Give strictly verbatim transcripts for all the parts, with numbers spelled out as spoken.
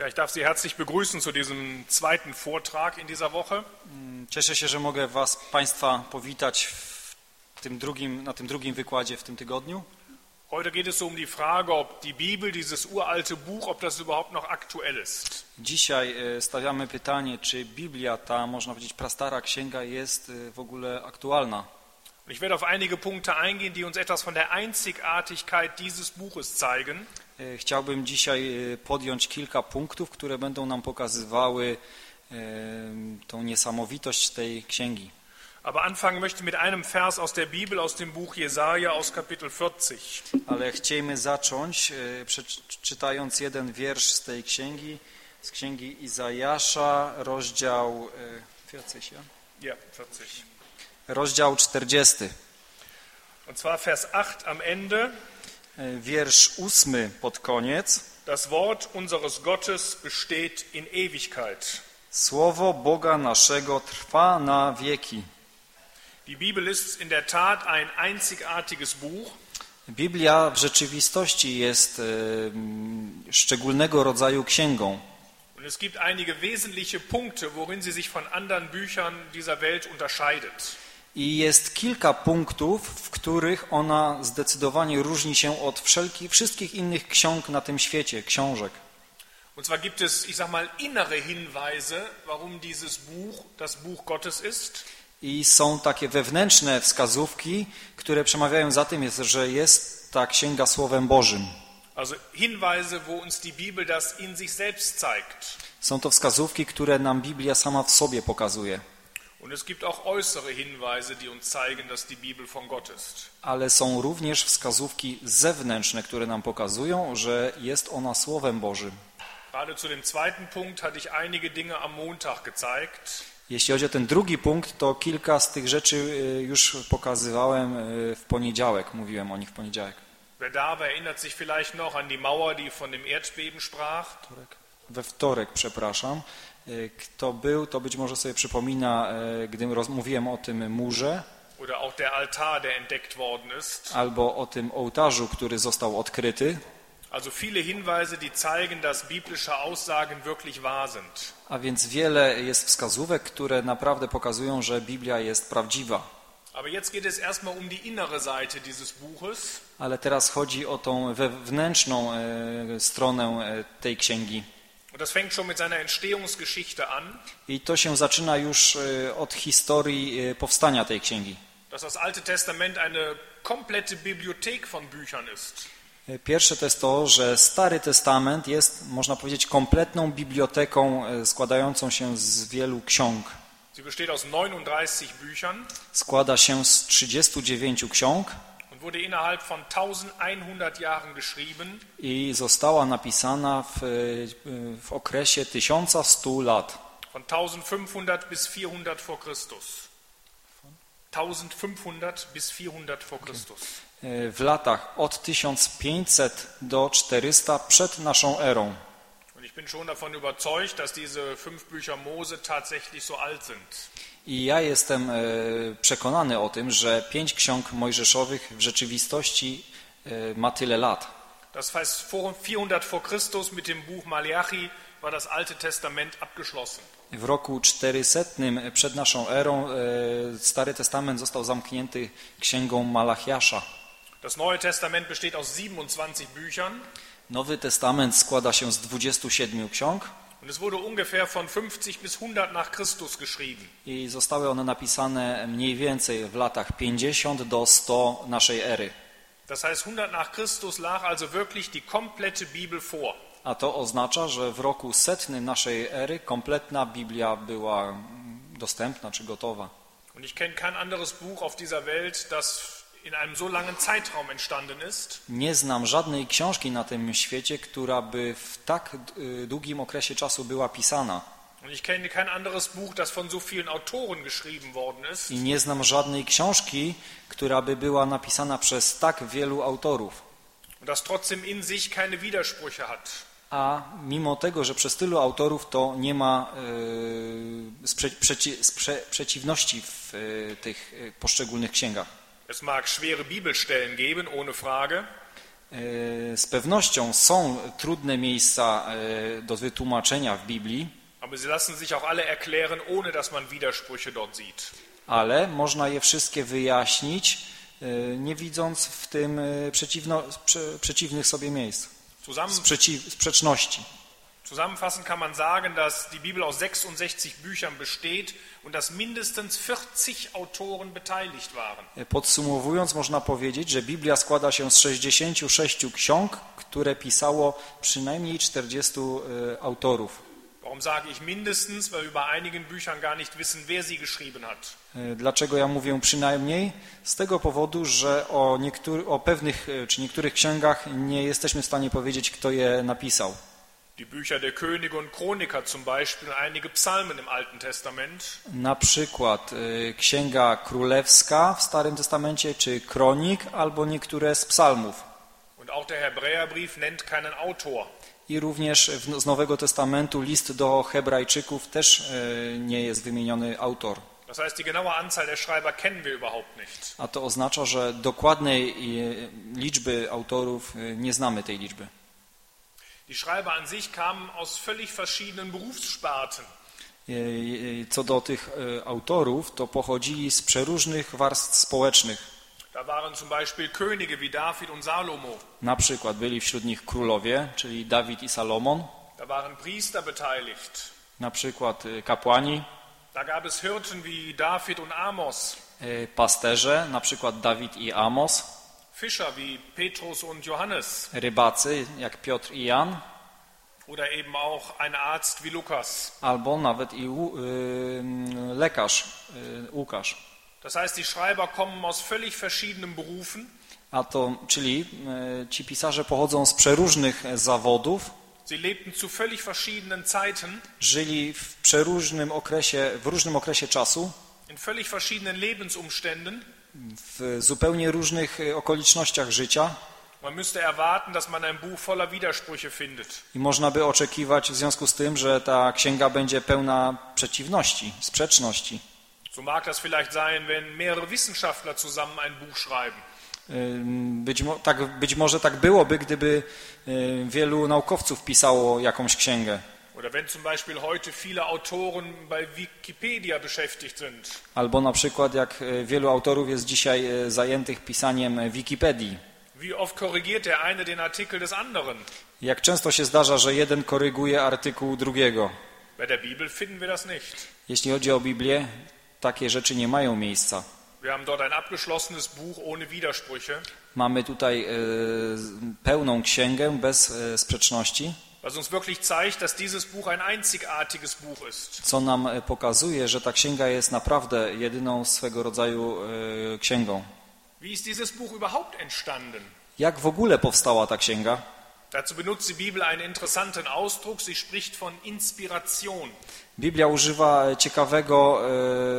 Ja, ich darf Sie herzlich begrüßen zu diesem zweiten Vortrag in dieser Woche. Cieszę się, że mogę was, Państwa powitać w tym drugim, na tym drugim wykładzie w tym tygodniu. Heute geht es um die Frage, ob die Bibel, dieses uralte Buch, ob das überhaupt noch aktuell ist. Dzisiaj stawiamy pytanie, czy Biblia, ta, można powiedzieć, prastara księga jest w ogóle aktualna. Ich werde auf einige Punkte eingehen, die uns etwas von der Einzigartigkeit dieses Buches zeigen. Chciałbym dzisiaj podjąć kilka punktów, które będą nam pokazywały tą niesamowitość tej księgi. Aber anfangen möchte mit einem Vers aus der Bibel, aus dem Buch Jesaja, aus Kapitel vierzig. Ale chcemy zacząć czytając jeden wiersz z tej księgi, z księgi Izajasza, rozdział czterdzieści. Ja, vierzig. Rozdział czterdziesty. Und zwar Vers acht am Ende. Wiersz ósmy pod koniec. Das Wort unseres Gottes besteht in Ewigkeit. Słowo Boga naszego trwa na wieki. Die Bibel ist in der Tat ein einzigartiges Buch. Biblia w rzeczywistości jest e, szczególnego rodzaju księgą. Und es gibt einige wesentliche Punkte, worin sie sich von anderen Büchern dieser Welt unterscheidet. I jest kilka punktów, w których ona zdecydowanie różni się od wszelkich, wszystkich innych ksiąg na tym świecie, książek. Und zwar gibt es, ich sag mal, innere Hinweise, warum dieses Buch das Buch Gottes ist. I są takie wewnętrzne wskazówki, które przemawiają za tym, jest, że jest ta księga Słowem Bożym. Also Hinweise, wo uns die Bibel das in sich selbst zeigt. Są to wskazówki, które nam Biblia sama w sobie pokazuje. Und es gibt auch äußere Hinweise, die uns zeigen, dass die Bibel von Gott ist. Ale są również wskazówki zewnętrzne, które nam pokazują, że jest ona Słowem Bożym. Gerade zu dem zweiten Punkt hatte ich einige Dinge am Montag gezeigt. Jeśli chodzi o ten drugi punkt, to kilka z tych rzeczy już pokazywałem w poniedziałek, mówiłem o nich w poniedziałek. Wer da war, erinnert sich vielleicht noch an die Mauer, die von dem Erdbeben sprach. We wtorek, przepraszam. Kto był, to być może sobie przypomina, gdy mówiłem o tym murze. Oder auch der Altar, der entdeckt worden ist. Albo o tym ołtarzu, który został odkryty. Also viele Hinweise, die zeigen, dass biblische Aussagen wirklich wahr sind. A więc wiele jest wskazówek, które naprawdę pokazują, że Biblia jest prawdziwa. Aber jetzt geht es erstmal um die innere Seite dieses Buches. Ale teraz chodzi o tą wewnętrzną e, stronę e, tej księgi. Und das fängt schon mit seiner Entstehungsgeschichte an. I to się zaczyna już e, od historii e, powstania tej księgi. Dass das Alte Testament eine komplette Bibliothek von Büchern ist. Pierwsze to jest to, że Stary Testament jest, można powiedzieć, kompletną biblioteką składającą się z wielu ksiąg. Sie besteht aus neununddreißig Büchern. Składa się z trzydziestu dziewięciu ksiąg. Und wurde innerhalb von eintausendeinhundert Jahren geschrieben. I została napisana w, w okresie tysiąc stu lat. Von eintausendfünfhundert bis vierhundert vor Christus. eintausendfünfhundert bis vierhundert vor Christus. W latach od tysiąc pięćset do czterysta przed naszą erą. Und ich bin schon davon überzeugt, dass diese fünf Bücher Mose tatsächlich so alt sind. I ja jestem przekonany o tym, że pięć ksiąg mojżeszowych w rzeczywistości ma tyle lat. Das heißt, vor vierhundert vor Christus mit dem Buch Malachi war das Alte Testament abgeschlossen. W roku czterysetnym przed naszą erą Stary Testament został zamknięty księgą Malachiasza. Das Neue Testament besteht aus siebenundzwanzig Büchern. Nowy Testament składa się z dwudziestu siedmiu ksiąg. Und es wurde ungefähr von fünfzig bis hundert nach Christus geschrieben. I zostały one napisane mniej więcej w latach pięćdziesiąt do stu naszej ery. Das heißt, hundert nach Christus lag also wirklich die komplette Bibel vor. A to oznacza, że w roku setnym naszej ery kompletna Biblia była dostępna czy gotowa. Und ich kenne kein anderes Buch auf dieser Welt, das in einem so langen Zeitraum entstanden ist. Nie znam żadnej książki na tym świecie, która by w tak długim okresie czasu była pisana. Und ich kenne kein anderes Buch, das von so vielen Autoren geschrieben worden ist. I nie znam żadnej książki, która by była napisana przez tak wielu autorów. Und das trotzdem in sich keine Widersprüche hat. A mimo tego, że przez tylu autorów, to nie ma yy, sprze przeci sprze przeciwności w yy, tych yy, poszczególnych księgach. Es mag schwere Bibelstellen geben, ohne Frage. Z pewnością są trudne miejsca do wytłumaczenia w Biblii, aber sie lassen sich auch alle erklären, ohne dass man Widersprüche dort sieht. Ale można je wszystkie wyjaśnić, nie widząc w tym przeciwno, prze, przeciwnych sobie miejsc, Sprzeciw, sprzeczności. Zusammenfassend kann man sagen, dass die Bibel aus sechsundsechzig Büchern besteht und dass mindestens vierzig Autoren beteiligt waren. Podsumowując, można powiedzieć, że Biblia składa się z sześćdziesięciu sześciu ksiąg, które pisało przynajmniej czterdziestu autorów. Warum sage ich mindestens? Weil wir bei einigen Büchern gar nicht wissen, wer sie geschrieben hat. Dlaczego ja mówię przynajmniej? Z tego powodu, że o, niektóry, o pewnych czy niektórych księgach nie jesteśmy w stanie powiedzieć, kto je napisał. Die Bücher der Könige und Chroniker zum Beispiel, einige Psalmen im Alten Testament. Na przykład y, Księga Królewska w Starym Testamencie, czy Kronik, albo niektóre z psalmów. Und auch der Hebräerbrief nennt keinen Autor. I również w, z Nowego Testamentu list do Hebrajczyków też y, nie jest wymieniony autor. Das heißt, die genaue Anzahl der Schreiber kennen wir überhaupt nicht. A to oznacza, że dokładnej y, liczby autorów y, nie znamy tej liczby. Die Schreiber an sich kamen aus völlig verschiedenen Berufssparten. Co do tych autorów, to pochodzili z przeróżnych warstw społecznych. Da waren zum Beispiel Könige wie David und Salomo. Na przykład byli wśród nich królowie, czyli Dawid i Salomon. Da waren Priester beteiligt. Na przykład kapłani. Da gab es Hirten wie David und Amos. Pasterze, na przykład Dawid i Amos. Fischer wie Petrus und Johannes. Rybacy, jak Piotr i Jan. Oder eben auch ein Arzt wie Lukas. Albo nawet i y, lekarz, y, Łukasz. Das heißt, die Schreiber kommen aus völlig verschiedenen Berufen. A to, czyli y, ci pisarze pochodzą z przeróżnych zawodów. Sie lebten zu völlig verschiedenen Zeiten. Żyli w przeróżnym okresie, w różnym okresie czasu. In völlig verschiedenen Lebensumständen. W zupełnie różnych okolicznościach życia. Man müsste erwarten, dass man ein Buch voller Widersprüche findet. I można by oczekiwać w związku z tym, że ta księga będzie pełna przeciwności, sprzeczności. So mag das vielleicht sein, wenn mehrere Wissenschaftler zusammen ein Buch schreiben. Być, mo tak, być może tak byłoby, gdyby wielu naukowców pisało jakąś księgę. Oder wenn zum Beispiel heute viele Autoren bei Wikipedia beschäftigt sind. Albo na przykład jak wielu autorów jest dzisiaj zajętych pisaniem Wikipedii. Wie oft korrigiert der eine den Artikel des anderen? Jak często się zdarza, że jeden koryguje artykuł drugiego. Bei der Bibel finden wir das nicht. Jeśli chodzi o Biblię, takie rzeczy nie mają miejsca. Wir haben dort ein abgeschlossenes Buch ohne Widersprüche. Mamy tutaj y, pełną księgę bez y, sprzeczności. Was uns wirklich zeigt, dass dieses Buch ein einzigartiges Buch ist. Co nam pokazuje, że ta księga jest naprawdę jedyną swego rodzaju y, księgą. Wie ist dieses Buch überhaupt entstanden? Jak w ogóle powstała ta księga? Dazu benutzt die Bibel einen interessanten Ausdruck. Sie spricht von Inspiration. Biblia używa ciekawego y,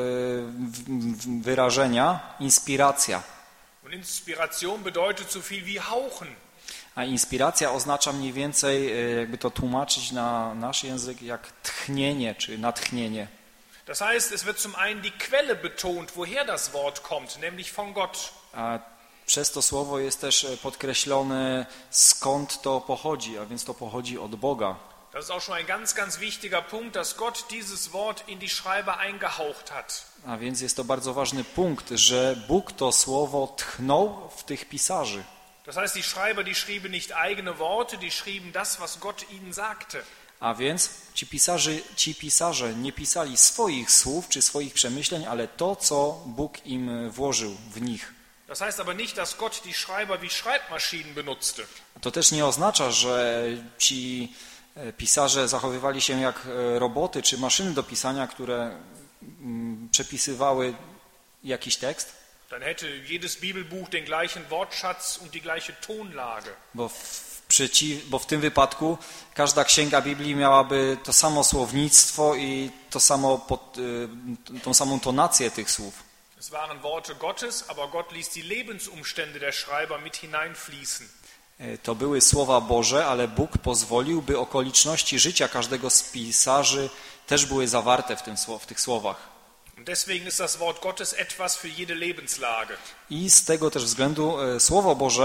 wyrażenia inspiracja. Und Inspiration bedeutet so viel wie hauchen. A inspiracja oznacza mniej więcej, jakby to tłumaczyć na nasz język, jak tchnienie czy natchnienie. Das heißt, es wird zum einen die Quelle betont, woher das Wort kommt, nämlich von Gott. A przez to słowo jest też podkreślone, skąd to pochodzi, a więc to pochodzi od Boga. Das ist auch schon ein ganz, ganz wichtiger Punkt, dass Gott dieses Wort in die Schreiber eingehaucht hat. A więc jest to bardzo ważny punkt, że Bóg to słowo tchnął w tych pisarzy. Das heißt, die Schreiber, die schrieben nicht eigene Worte, die schrieben das, was Gott ihnen sagte. A więc ci pisarze, ci pisarze nie pisali swoich słów czy swoich przemyśleń, ale to, co Bóg im włożył w nich. Das heißt aber nicht, dass Gott die Schreiber wie Schreibmaschinen benutzte. To też nie oznacza, że ci pisarze zachowywali się jak roboty czy maszyny do pisania, które przepisywały jakiś tekst. Dann hätte jedes Bibelbuch den gleichen Wortschatz und die gleiche Tonlage. Bo w, przeciw, bo w tym wypadku każda księga Biblii miałaby to samo słownictwo i to samo pod, tą samą tonację tych słów. Es waren Worte Gottes, aber Gott ließ die Lebensumstände der Schreiber mit hineinfließen. To były słowa Boże, ale Bóg pozwolił, by okoliczności życia każdego z pisarzy też były zawarte w, tym, w tych słowach. Und deswegen ist das Wort Gottes etwas für jede Lebenslage. I z tego też względu Słowo Boże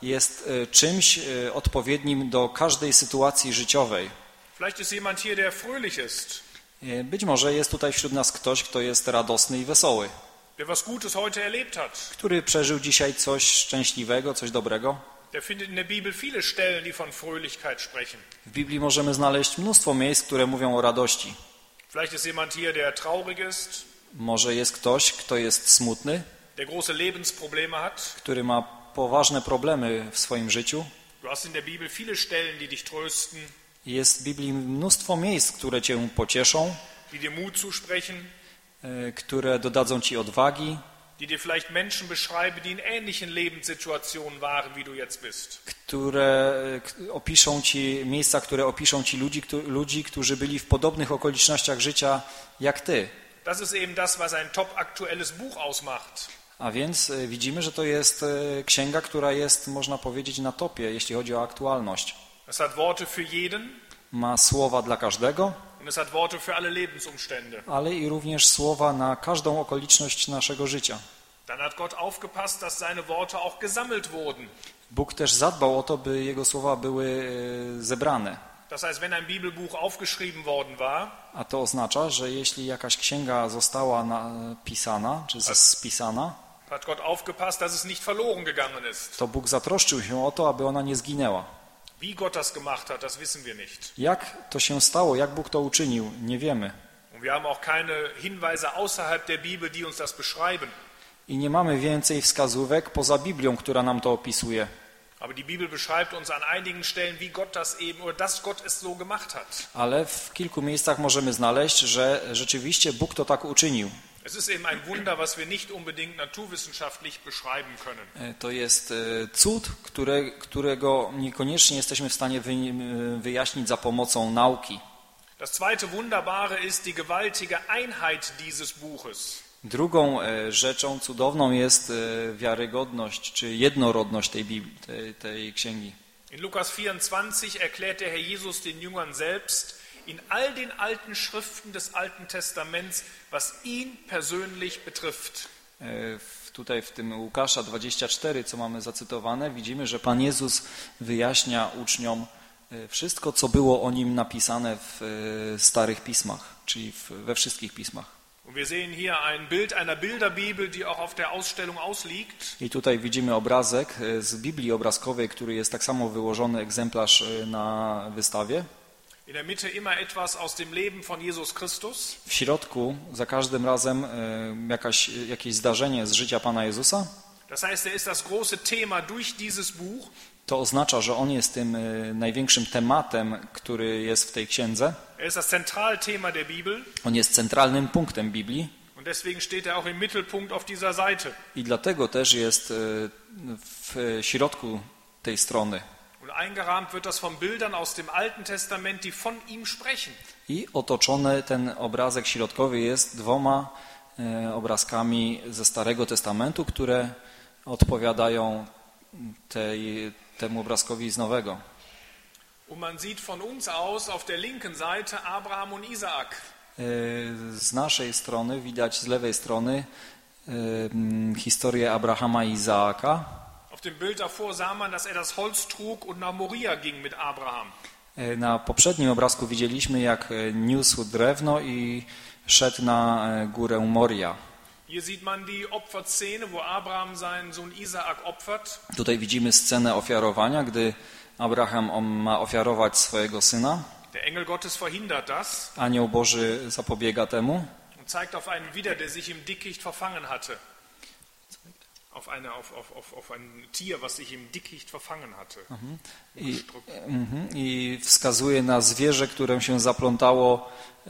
jest e, czymś e, odpowiednim do każdej sytuacji życiowej. Vielleicht ist jemand hier, der fröhlich ist, E, Być może jest tutaj wśród nas ktoś, kto jest radosny i wesoły, der was Gutes heute erlebt hat. który przeżył dzisiaj coś szczęśliwego, coś dobrego. Der findet in der Bibel viele Stellen, die von Fröhlichkeit sprechen. W Biblii możemy znaleźć mnóstwo miejsc, które mówią o radości. Vielleicht ist jemand hier, der traurig ist, Może jest ktoś, kto jest smutny, der große Lebensprobleme hat. który ma poważne problemy w swoim życiu. Du hast in der Bibel viele Stellen, die dich trösten, Jest w Biblii mnóstwo miejsc, które cię pocieszą, die dir Mut zusprechen, e, które dodadzą ci odwagi, die dir vielleicht Menschen beschreiben, die in ähnlichen Lebenssituationen waren, wie du jetzt bist. które e, opiszą ci miejsca, które opiszą ci ludzi, któ- ludzi, którzy byli w podobnych okolicznościach życia jak ty. Das ist eben das, was ein top aktuelles Buch ausmacht. A więc e, widzimy, że to jest e, księga, która jest, można powiedzieć, na topie, jeśli chodzi o aktualność. Es hat Worte für jeden Ma słowa dla każdego, und es hat Worte für alle Lebensumstände. ale i również słowa na każdą okoliczność naszego życia. Dann hat Gott aufgepasst, dass seine Worte auch gesammelt wurden. Bóg też zadbał o to, by Jego słowa były e, zebrane. Das heißt, wenn ein Bibelbuch aufgeschrieben worden war, A to oznacza, że jeśli jakaś księga została napisana, czy spisana, hat Gott aufgepasst, dass es nicht verloren gegangen ist. to Bóg zatroszczył się o to, aby ona nie zginęła. Wie Gott das gemacht hat, das wissen wir nicht. Jak to się stało, jak Bóg to uczynił, nie wiemy. Und wir haben auch keine Hinweise außerhalb der Bibel, die uns das beschreiben. I nie mamy więcej wskazówek poza Biblią, która nam to opisuje. Aber die Bibel beschreibt uns an einigen Stellen, wie Gott das eben, oder dass Gott es so gemacht hat. Ale w kilku miejscach możemy znaleźć, że rzeczywiście Bóg to tak uczynił. Es ist eben ein Wunder, was wir nicht unbedingt naturwissenschaftlich beschreiben können. E, To jest e, cud, które, którego niekoniecznie jesteśmy w stanie wy, e, wyjaśnić za pomocą nauki. Das zweite Wunderbare ist die gewaltige Einheit dieses Buches. Drugą e, rzeczą cudowną jest e, wiarygodność czy jednorodność tej, Biblii, tej, tej księgi. In Lukas vierundzwanzig erklärt der Herr Jesus den Jüngern selbst in all den alten Schriften des Alten Testaments, was ihn persönlich betrifft. E, w- Tutaj w tym Łukasza dwadzieścia cztery, co mamy zacytowane, widzimy, że Pan Jezus wyjaśnia uczniom e, wszystko, co było o Nim napisane w e, starych pismach, czyli w, we wszystkich pismach. Und wir sehen hier ein Bild einer Bilderbibel, die auch auf der Ausstellung ausliegt. I tutaj widzimy obrazek e, z Biblii obrazkowej, który jest tak samo wyłożony egzemplarz e, na wystawie. In der Mitte immer etwas aus dem Leben von Jesus Christus. W środku za każdym razem e, jakaś, jakieś zdarzenie z życia Pana Jezusa. Das heißt, er ist das große Thema durch dieses Buch. To oznacza, że On jest tym e, największym tematem, który jest w tej księdze. Er ist das Zentralthema der Bibel. On jest centralnym punktem Biblii Und deswegen steht er auch im Mittelpunkt auf dieser Seite. i dlatego też jest e, w środku tej strony. Und eingerahmt wird das von Bildern aus dem Alten Testament, die von ihm sprechen. I otoczony ten obrazek środkowy jest dwoma e, obrazkami ze Starego Testamentu, które odpowiadają tej, temu obrazkowi z Nowego. Und man sieht von uns aus auf der linken Seite Abraham und Isaak. E, Z naszej strony widać z lewej strony e, m, historię Abrahama i Izaaka. Auf dem Bild davor sah man, dass er das Holz trug und nach Moria ging mit Abraham. E, Na poprzednim obrazku widzieliśmy, jak e, niósł drewno i szedł na e, górę Moria. Hier sieht man die Opferszene, wo Abraham seinen Sohn Isaak opfert. Tutaj widzimy scenę ofiarowania, gdy Abraham on ma ofiarować swojego syna. Der Engel Gottes verhindert das Anioł Boży zapobiega temu und zeigt auf einen Widder, der sich im Dickicht verfangen hatte. Auf, eine, auf, auf, auf, auf ein Tier, was sich im Dickicht verfangen hatte. i, mhm, i wskazuje na zwierzę, które się zaplątało e,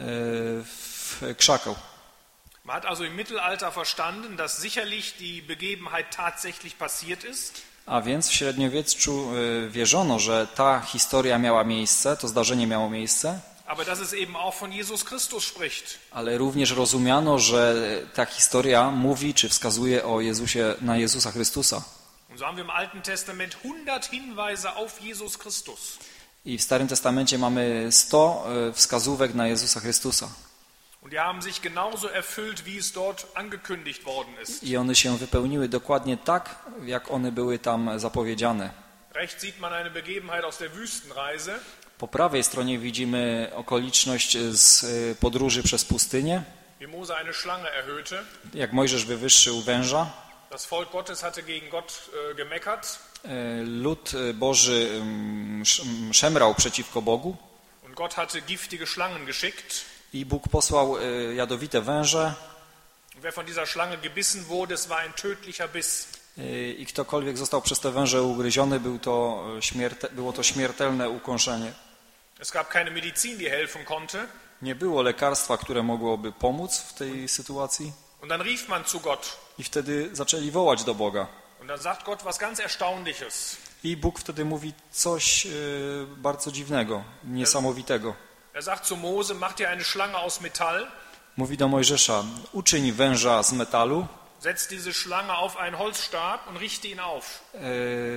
w krzaku. Man hat also im Mittelalter verstanden, dass sicherlich die Begebenheit tatsächlich passiert ist. A więc w średniowieczu e, wierzono, że ta historia miała miejsce, to zdarzenie miało miejsce, Aber dass es eben auch von Jesus Christus spricht. ale również rozumiano, że ta historia mówi czy wskazuje o Jezusie, na Jezusa Chrystusa. Und so haben wir im Alten Testament hundert Hinweise auf Jesus Christus. I w Starym Testamencie mamy sto e, wskazówek na Jezusa Chrystusa. Und die haben sich genauso erfüllt, wie es dort angekündigt worden ist. I one się wypełniły dokładnie tak, jak one były tam zapowiedziane. Rechts sieht man eine Begebenheit aus der Wüstenreise. Po prawej stronie widzimy okoliczność z podróży przez pustynię, Wie Mose eine Schlange erhöhte. jak Mojżesz wywyższył węża. Das Volk Gottes hatte gegen Gott äh, gemeckert. Lud Boży mm, sz- szemrał przeciwko Bogu Und Gott hatte giftige Schlangen geschickt. i Bóg posłał y, jadowite węże Und wer von dieser Schlange gebissen wurde, es war ein tödlicher Biss. y, i ktokolwiek został przez te węże ugryziony, był to śmierte, było to śmiertelne ukąszenie. Es gab keine Medizin, die helfen konnte. Nie było lekarstwa, które mogłoby pomóc w tej sytuacji Und dann rief man zu Gott. i wtedy zaczęli wołać do Boga. Und dann sagt Gott was ganz Erstaunliches. I Bóg wtedy mówi coś y, bardzo dziwnego, niesamowitego. Er sagt zu Mose, mach dir eine Schlange aus Metall, Mówi do Mojżesza, uczyń węża z metalu, setz diese Schlange auf einen Holzstab und richte ihn auf. y,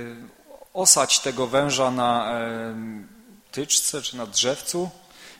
osadź tego węża na y, tyczce czy na drzewcu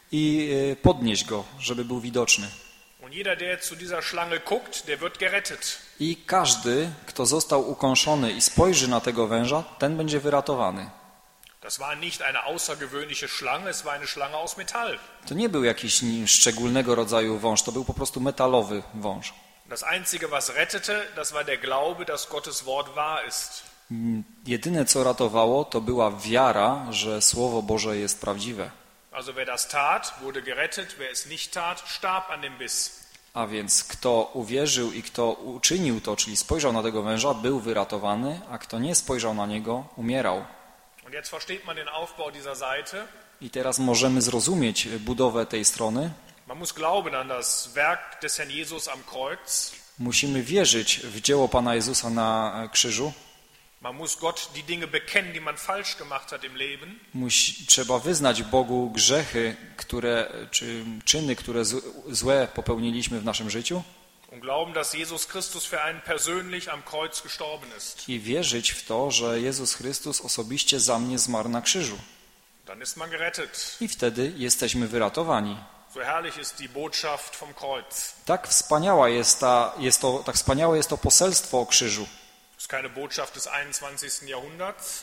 i y, podnieś go, żeby był widoczny. Und jeder, der zu dieser Schlange guckt, der wird gerettet. I każdy, kto został ukąszony i spojrzy na tego węża, ten będzie wyratowany. Das war nicht eine außergewöhnliche Schlange, es war eine Schlange aus Metall. To nie był jakiś szczególnego rodzaju wąż, to był po prostu metalowy wąż. Das Einzige, was rettete, das war der Glaube, dass Gottes Wort wahr ist. Jedyne, co ratowało, to była wiara, że Słowo Boże jest prawdziwe. Also wer das tat, wurde gerettet, wer es nicht tat, starb an dem Biss. A więc kto uwierzył i kto uczynił to, czyli spojrzał na tego węża, był wyratowany, a kto nie spojrzał na niego, umierał. Und jetzt versteht man den Aufbau dieser Seite. I teraz możemy zrozumieć budowę tej strony. Man muss glauben an das Werk des Herrn Jesus am Kreuz. Musimy wierzyć w dzieło Pana Jezusa na krzyżu. Man muss Gott die Dinge bekennen, die man falsch gemacht hat im Leben. Musi, trzeba wyznać Bogu grzechy, które, czy czyny, które z, złe popełniliśmy w naszym życiu. Und glauben, dass Jesus Christus für einen persönlich am Kreuz gestorben ist. I wierzyć w to, że Jezus Chrystus osobiście za mnie zmarł na krzyżu. Dann ist man gerettet. I wtedy jesteśmy wyratowani. So herrlich ist die Botschaft vom Kreuz. Tak wspaniała jest ta, jest to, tak wspaniałe jest to poselstwo o krzyżu. Es ist keine Botschaft des einundzwanzigsten Jahrhunderts.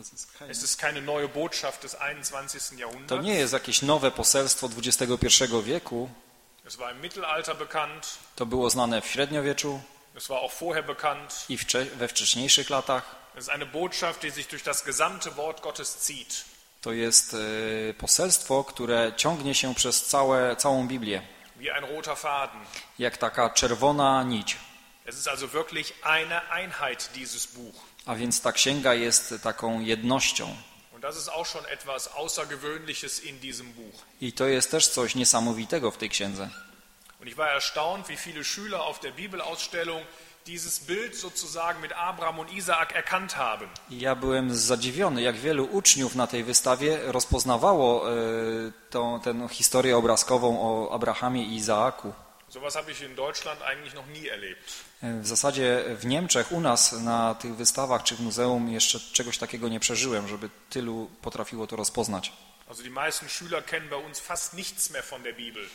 Es ist keine neue Botschaft des einundzwanzigsten To Jahrhunderts. nie jest jakieś nowe poselstwo dwudziestego pierwszego wieku. Es war im Mittelalter bekannt. To było znane w średniowieczu Es war auch vorher bekannt. i wcze, we wcześniejszych latach. Es ist eine Botschaft, die sich durch das gesamte Wort Gottes zieht. To jest y, poselstwo, które ciągnie się przez całe, całą Biblię, Wie ein roter Faden. jak taka czerwona nić. Es ist also wirklich eine Einheit, dieses Buch. A więc ta księga jest taką jednością. Und das ist auch schon etwas Außergewöhnliches in diesem Buch. I to jest też coś niesamowitego w tej księdze. Und ich war erstaunt, wie viele Schüler auf der Bibelausstellung dieses Bild sozusagen mit Abraham und Isaak erkannt haben. I ja byłem zadziwiony, jak wielu uczniów na tej wystawie rozpoznawało y, tą, tę historię obrazkową o Abrahamie i Izaaku. Sowas habe ich in Deutschland eigentlich noch nie erlebt. W zasadzie w Niemczech, u nas na tych wystawach czy w muzeum jeszcze czegoś takiego nie przeżyłem, żeby tylu potrafiło to rozpoznać. Also die meisten Schüler kennen bei uns fast nichts mehr von der Bibel.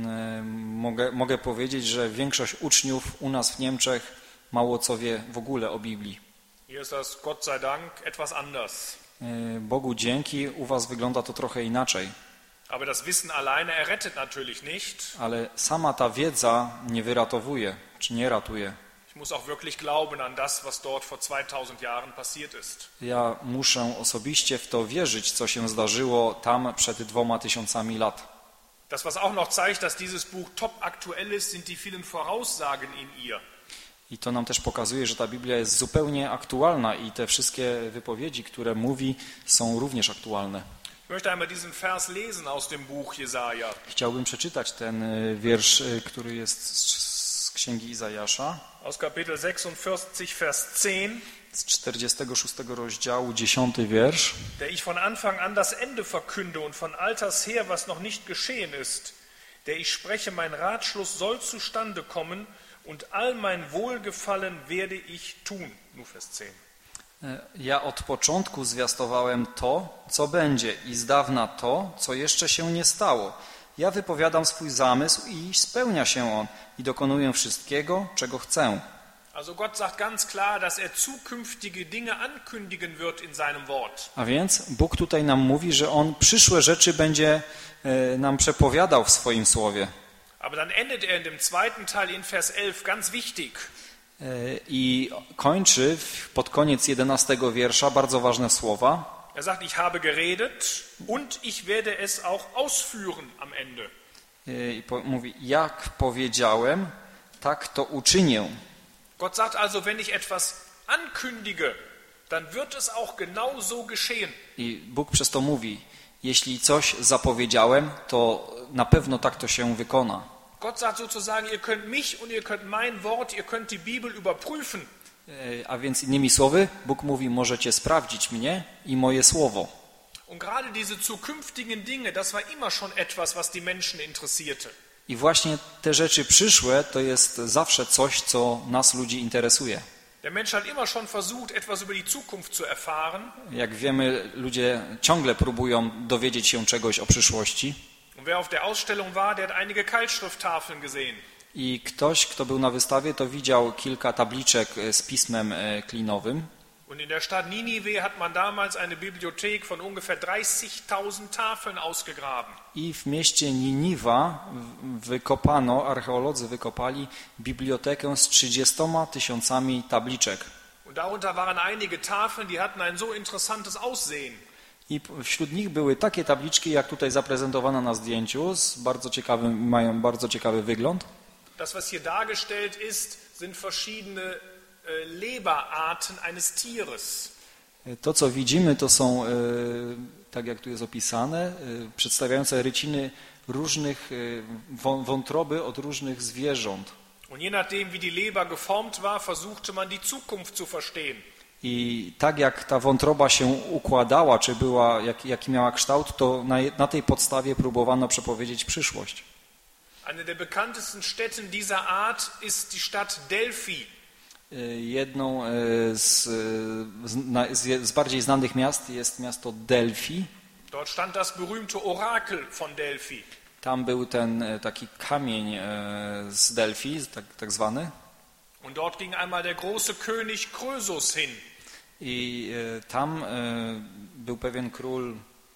Mogę, mogę powiedzieć, że większość uczniów u nas w Niemczech mało co wie w ogóle o Biblii. Hier ist das Gott sei Dank etwas anders. Bogu dzięki, u was wygląda to trochę inaczej. Aber das Wissen alleine errettet natürlich nicht. Ale sama ta wiedza nie wyratowuje, czy nie ratuje. Ich muss auch wirklich glauben an das, was dort vor zweitausend Jahren passiert ist. Ja muszę osobiście w to wierzyć, co się zdarzyło tam przed dwoma tysiącami lat. Das, was auch noch zeigt, dass dieses Buch top aktuell ist, sind die vielen Voraussagen in ihr. I to nam też pokazuje, że ta Biblia jest zupełnie aktualna i te wszystkie wypowiedzi, które mówi, są również aktualne. Ich möchte einmal diesen Vers lesen aus dem Buch Jesaja. Chciałbym przeczytać ten wiersz, który jest z księgi Izajasza. Aus Kapitel sechsundvierzig, Vers zehn. Z czterdziestego szóstego rozdziału, dziesiąty wiersz. Der ich von Anfang an das Ende verkünde und von alters her, was noch nicht geschehen ist, der ich spreche, mein Ratschluss soll zustande kommen und all mein Wohlgefallen werde ich tun. Nur Vers zehn. Ja od początku zwiastowałem to, co będzie i z dawna to, co jeszcze się nie stało. Ja wypowiadam swój zamysł i spełnia się on i dokonuję wszystkiego, czego chcę. Also Gott sagt ganz klar, dass er zukünftige Dinge ankündigen wird in seinem Wort. A więc Bóg tutaj nam mówi, że On przyszłe rzeczy będzie e, nam przepowiadał w swoim słowie. Aber dann endet er in dem zweiten Teil in Vers elf ganz wichtig. E, I kończy w, pod koniec jedenastego wiersza bardzo ważne słowa. Er sagt, ich habe geredet und ich werde es auch ausführen am Ende. E, I po, mówi, jak powiedziałem, tak to uczynię. Gott sagt also, wenn ich etwas ankündige, dann wird es auch genau so geschehen. I Bóg przez to mówi, jeśli coś zapowiedziałem, to na pewno tak to się wykona. Gott sagt sozusagen, ihr könnt mich und ihr könnt mein Wort, ihr könnt die Bibel überprüfen. A więc innymi słowy, Bóg mówi, możecie sprawdzić mnie i moje słowo. Und gerade diese zukünftigen Dinge, das war immer schon etwas, was die Menschen interessierte. I właśnie te rzeczy przyszłe to jest zawsze coś, co nas ludzi interesuje. Der Mensch hat immer schon versucht, etwas über die Zukunft zu erfahren. Jak wiemy, ludzie ciągle próbują dowiedzieć się czegoś o przyszłości. Und wer auf der Ausstellung war, der hat einige Keilschrifttafeln gesehen. I ktoś, kto był na wystawie, to widział kilka tabliczek z pismem klinowym. Und in der Stadt Ninive hat man damals eine Bibliothek von ungefähr dreißigtausend Tafeln ausgegraben. I w mieście Niniwa wykopano, archeolodzy wykopali bibliotekę z trzydziestoma tysiącami tabliczek. Und darunter waren einige Tafeln, die hatten ein so interessantes Aussehen. I wśród nich były takie tabliczki, jak tutaj zaprezentowane na zdjęciu, z bardzo ciekawym, mają bardzo ciekawy wygląd. Das, was hier dargestellt ist, sind verschiedene Leberarten eines Tieres. To, co widzimy, to są, tak jak tu jest opisane, przedstawiające ryciny różnych wątroby od różnych zwierząt. Und je nachdem, wie die Leber geformt war, versuchte man die Zukunft zu verstehen. I tak jak ta wątroba się układała, czy była, jak, jaki miała kształt, to na, na tej podstawie próbowano przepowiedzieć przyszłość. Eine der bekanntesten Städten dieser Art ist die Stadt Delphi. Jedną z, z, z bardziej znanych miast jest miasto Delphi. Dort stand das berühmte Orakel von Delphi. Tam był ten taki kamień z Delphi, tak, tak zwany. Und dort ging einmal der große König Krösus hin. I tam był pewien król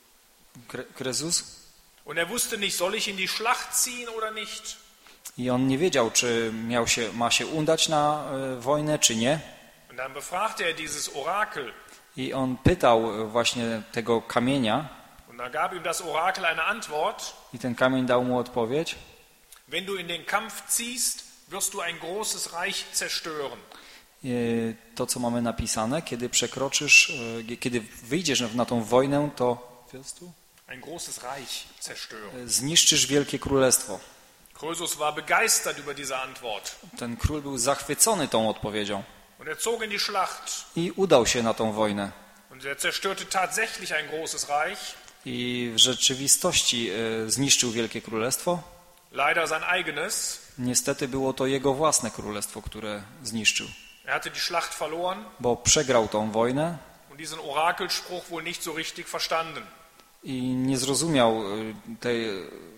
Krezus. Und er wusste nicht, soll ich in die Schlacht ziehen oder nicht? I on nie wiedział, czy miał się, ma się udać na wojnę, czy nie. Und dann befragte er dieses Orakel. I on pytał właśnie tego kamienia. Und da gab ihm das Orakel eine Antwort. I ten kamień dał mu odpowiedź. Wenn du in den Kampf ziehst, wirst du ein großes Reich zerstören. To, co mamy napisane, kiedy przekroczysz, kiedy wyjdziesz na tą wojnę, to ein großes Reich zerstören. Zniszczysz wielkie królestwo. Krösus war begeistert über diese Antwort. Ten król był zachwycony tą odpowiedzią. Und er zog in die Schlacht. I udał się na tą wojnę. Und er zerstörte tatsächlich ein großes Reich. I w rzeczywistości zniszczył wielkie królestwo. Leider sein eigenes. Niestety było to jego własne królestwo, które zniszczył. Er hatte die Schlacht verloren. Bo przegrał tą wojnę. Und diesen Orakelspruch wohl nicht so richtig verstanden. I nie zrozumiał tej...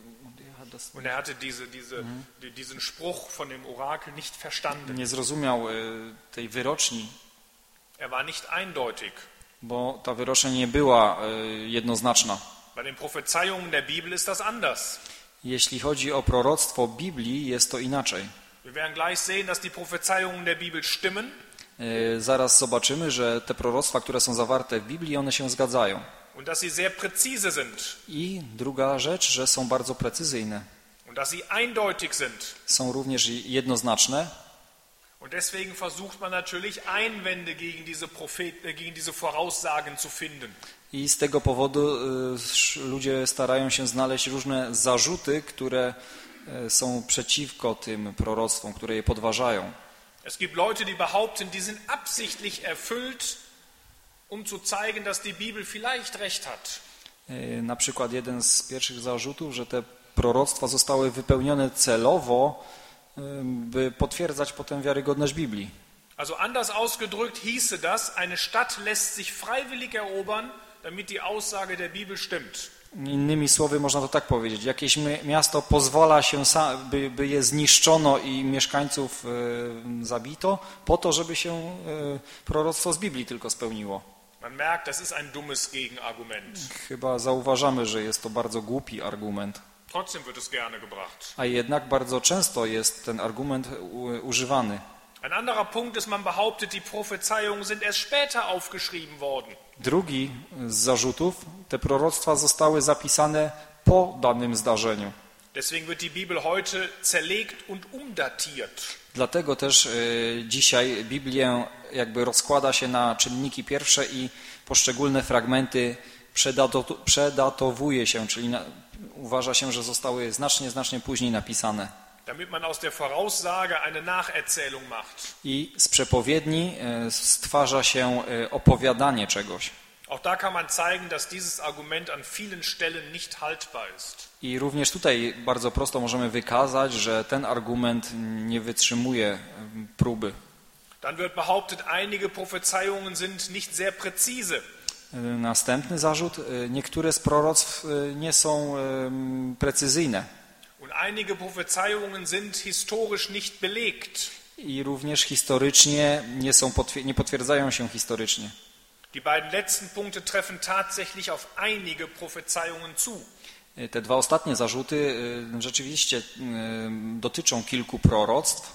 Und er hatte diese, diese, mhm. diesen Spruch von dem Orakel nicht verstanden. Nie zrozumiał tej wyroczni. Er war nicht eindeutig. Bo ta wyrocznia nie była jednoznaczna. Bei den Prophezeiungen der Bibel ist das anders. Jeśli chodzi o proroctwo Biblii, jest to inaczej. Wir werden gleich sehen, dass die Prophezeiungen der Bibel stimmen. Zaraz zobaczymy, że te proroctwa, które są zawarte w Biblii, one się zgadzają. Und dass sie sehr präzise sind. I druga rzecz, że są bardzo precyzyjne. Und dass sie eindeutig sind. Są również jednoznaczne. Und deswegen versucht man natürlich Einwände gegen diese Prophet, gegen diese Voraussagen zu finden. I z tego powodu y, ludzie starają się znaleźć różne zarzuty, które y, są przeciwko tym proroctwom, które je podważają. Es gibt Leute, die behaupten, die sind absichtlich erfüllt, um zu zeigen, dass die Bibel vielleicht recht hat. Y, na przykład jeden z pierwszych zarzutów, że te proroctwa zostały wypełnione celowo, y, by potwierdzać potem wiarygodność Biblii. Also anders ausgedrückt hieße das, eine Stadt lässt sich freiwillig erobern, damit die Aussage der Bibel stimmt. Innymi słowy można to tak powiedzieć, jakieś miasto pozwala się, by, by je zniszczono i mieszkańców y, zabito, po to, żeby się y, proroctwo z Biblii tylko spełniło. Man merkt, das ist ein dummes Gegenargument. Chyba zauważamy, że jest to bardzo głupi argument. Trotzdem wird es gerne gebracht. A jednak bardzo często jest ten argument u, używany. Ein anderer Punkt ist, man behauptet, die Prophezeiungen sind erst später aufgeschrieben worden. Drugi z zarzutów, te proroctwa zostały zapisane po danym zdarzeniu. Deswegen wird die Bibel heute zerlegt und umdatiert. Dlatego też y, dzisiaj Biblię jakby rozkłada się na czynniki pierwsze i poszczególne fragmenty przedato, przedatowuje się, czyli na, uważa się, że zostały znacznie, znacznie później napisane. Damit man aus der Voraussage eine Nacherzählung macht. I z przepowiedni y, stwarza się y, opowiadanie czegoś. Auch da kann man zeigen, dass dieses Argument an vielen Stellen nicht haltbar ist. I również tutaj bardzo prosto możemy wykazać, że ten argument nie wytrzymuje próby. Dann wird behauptet, einige Prophezeiungen sind nicht sehr präzise. Następny zarzut, niektóre z proroctw nie są precyzyjne. Und einige Prophezeiungen sind historisch nicht belegt. I również historycznie nie są nie potwierdzają się historycznie. Die beiden letzten Punkte treffen tatsächlich auf einige Prophezeiungen zu. Te dwa ostatnie zarzuty rzeczywiście dotyczą kilku proroctw.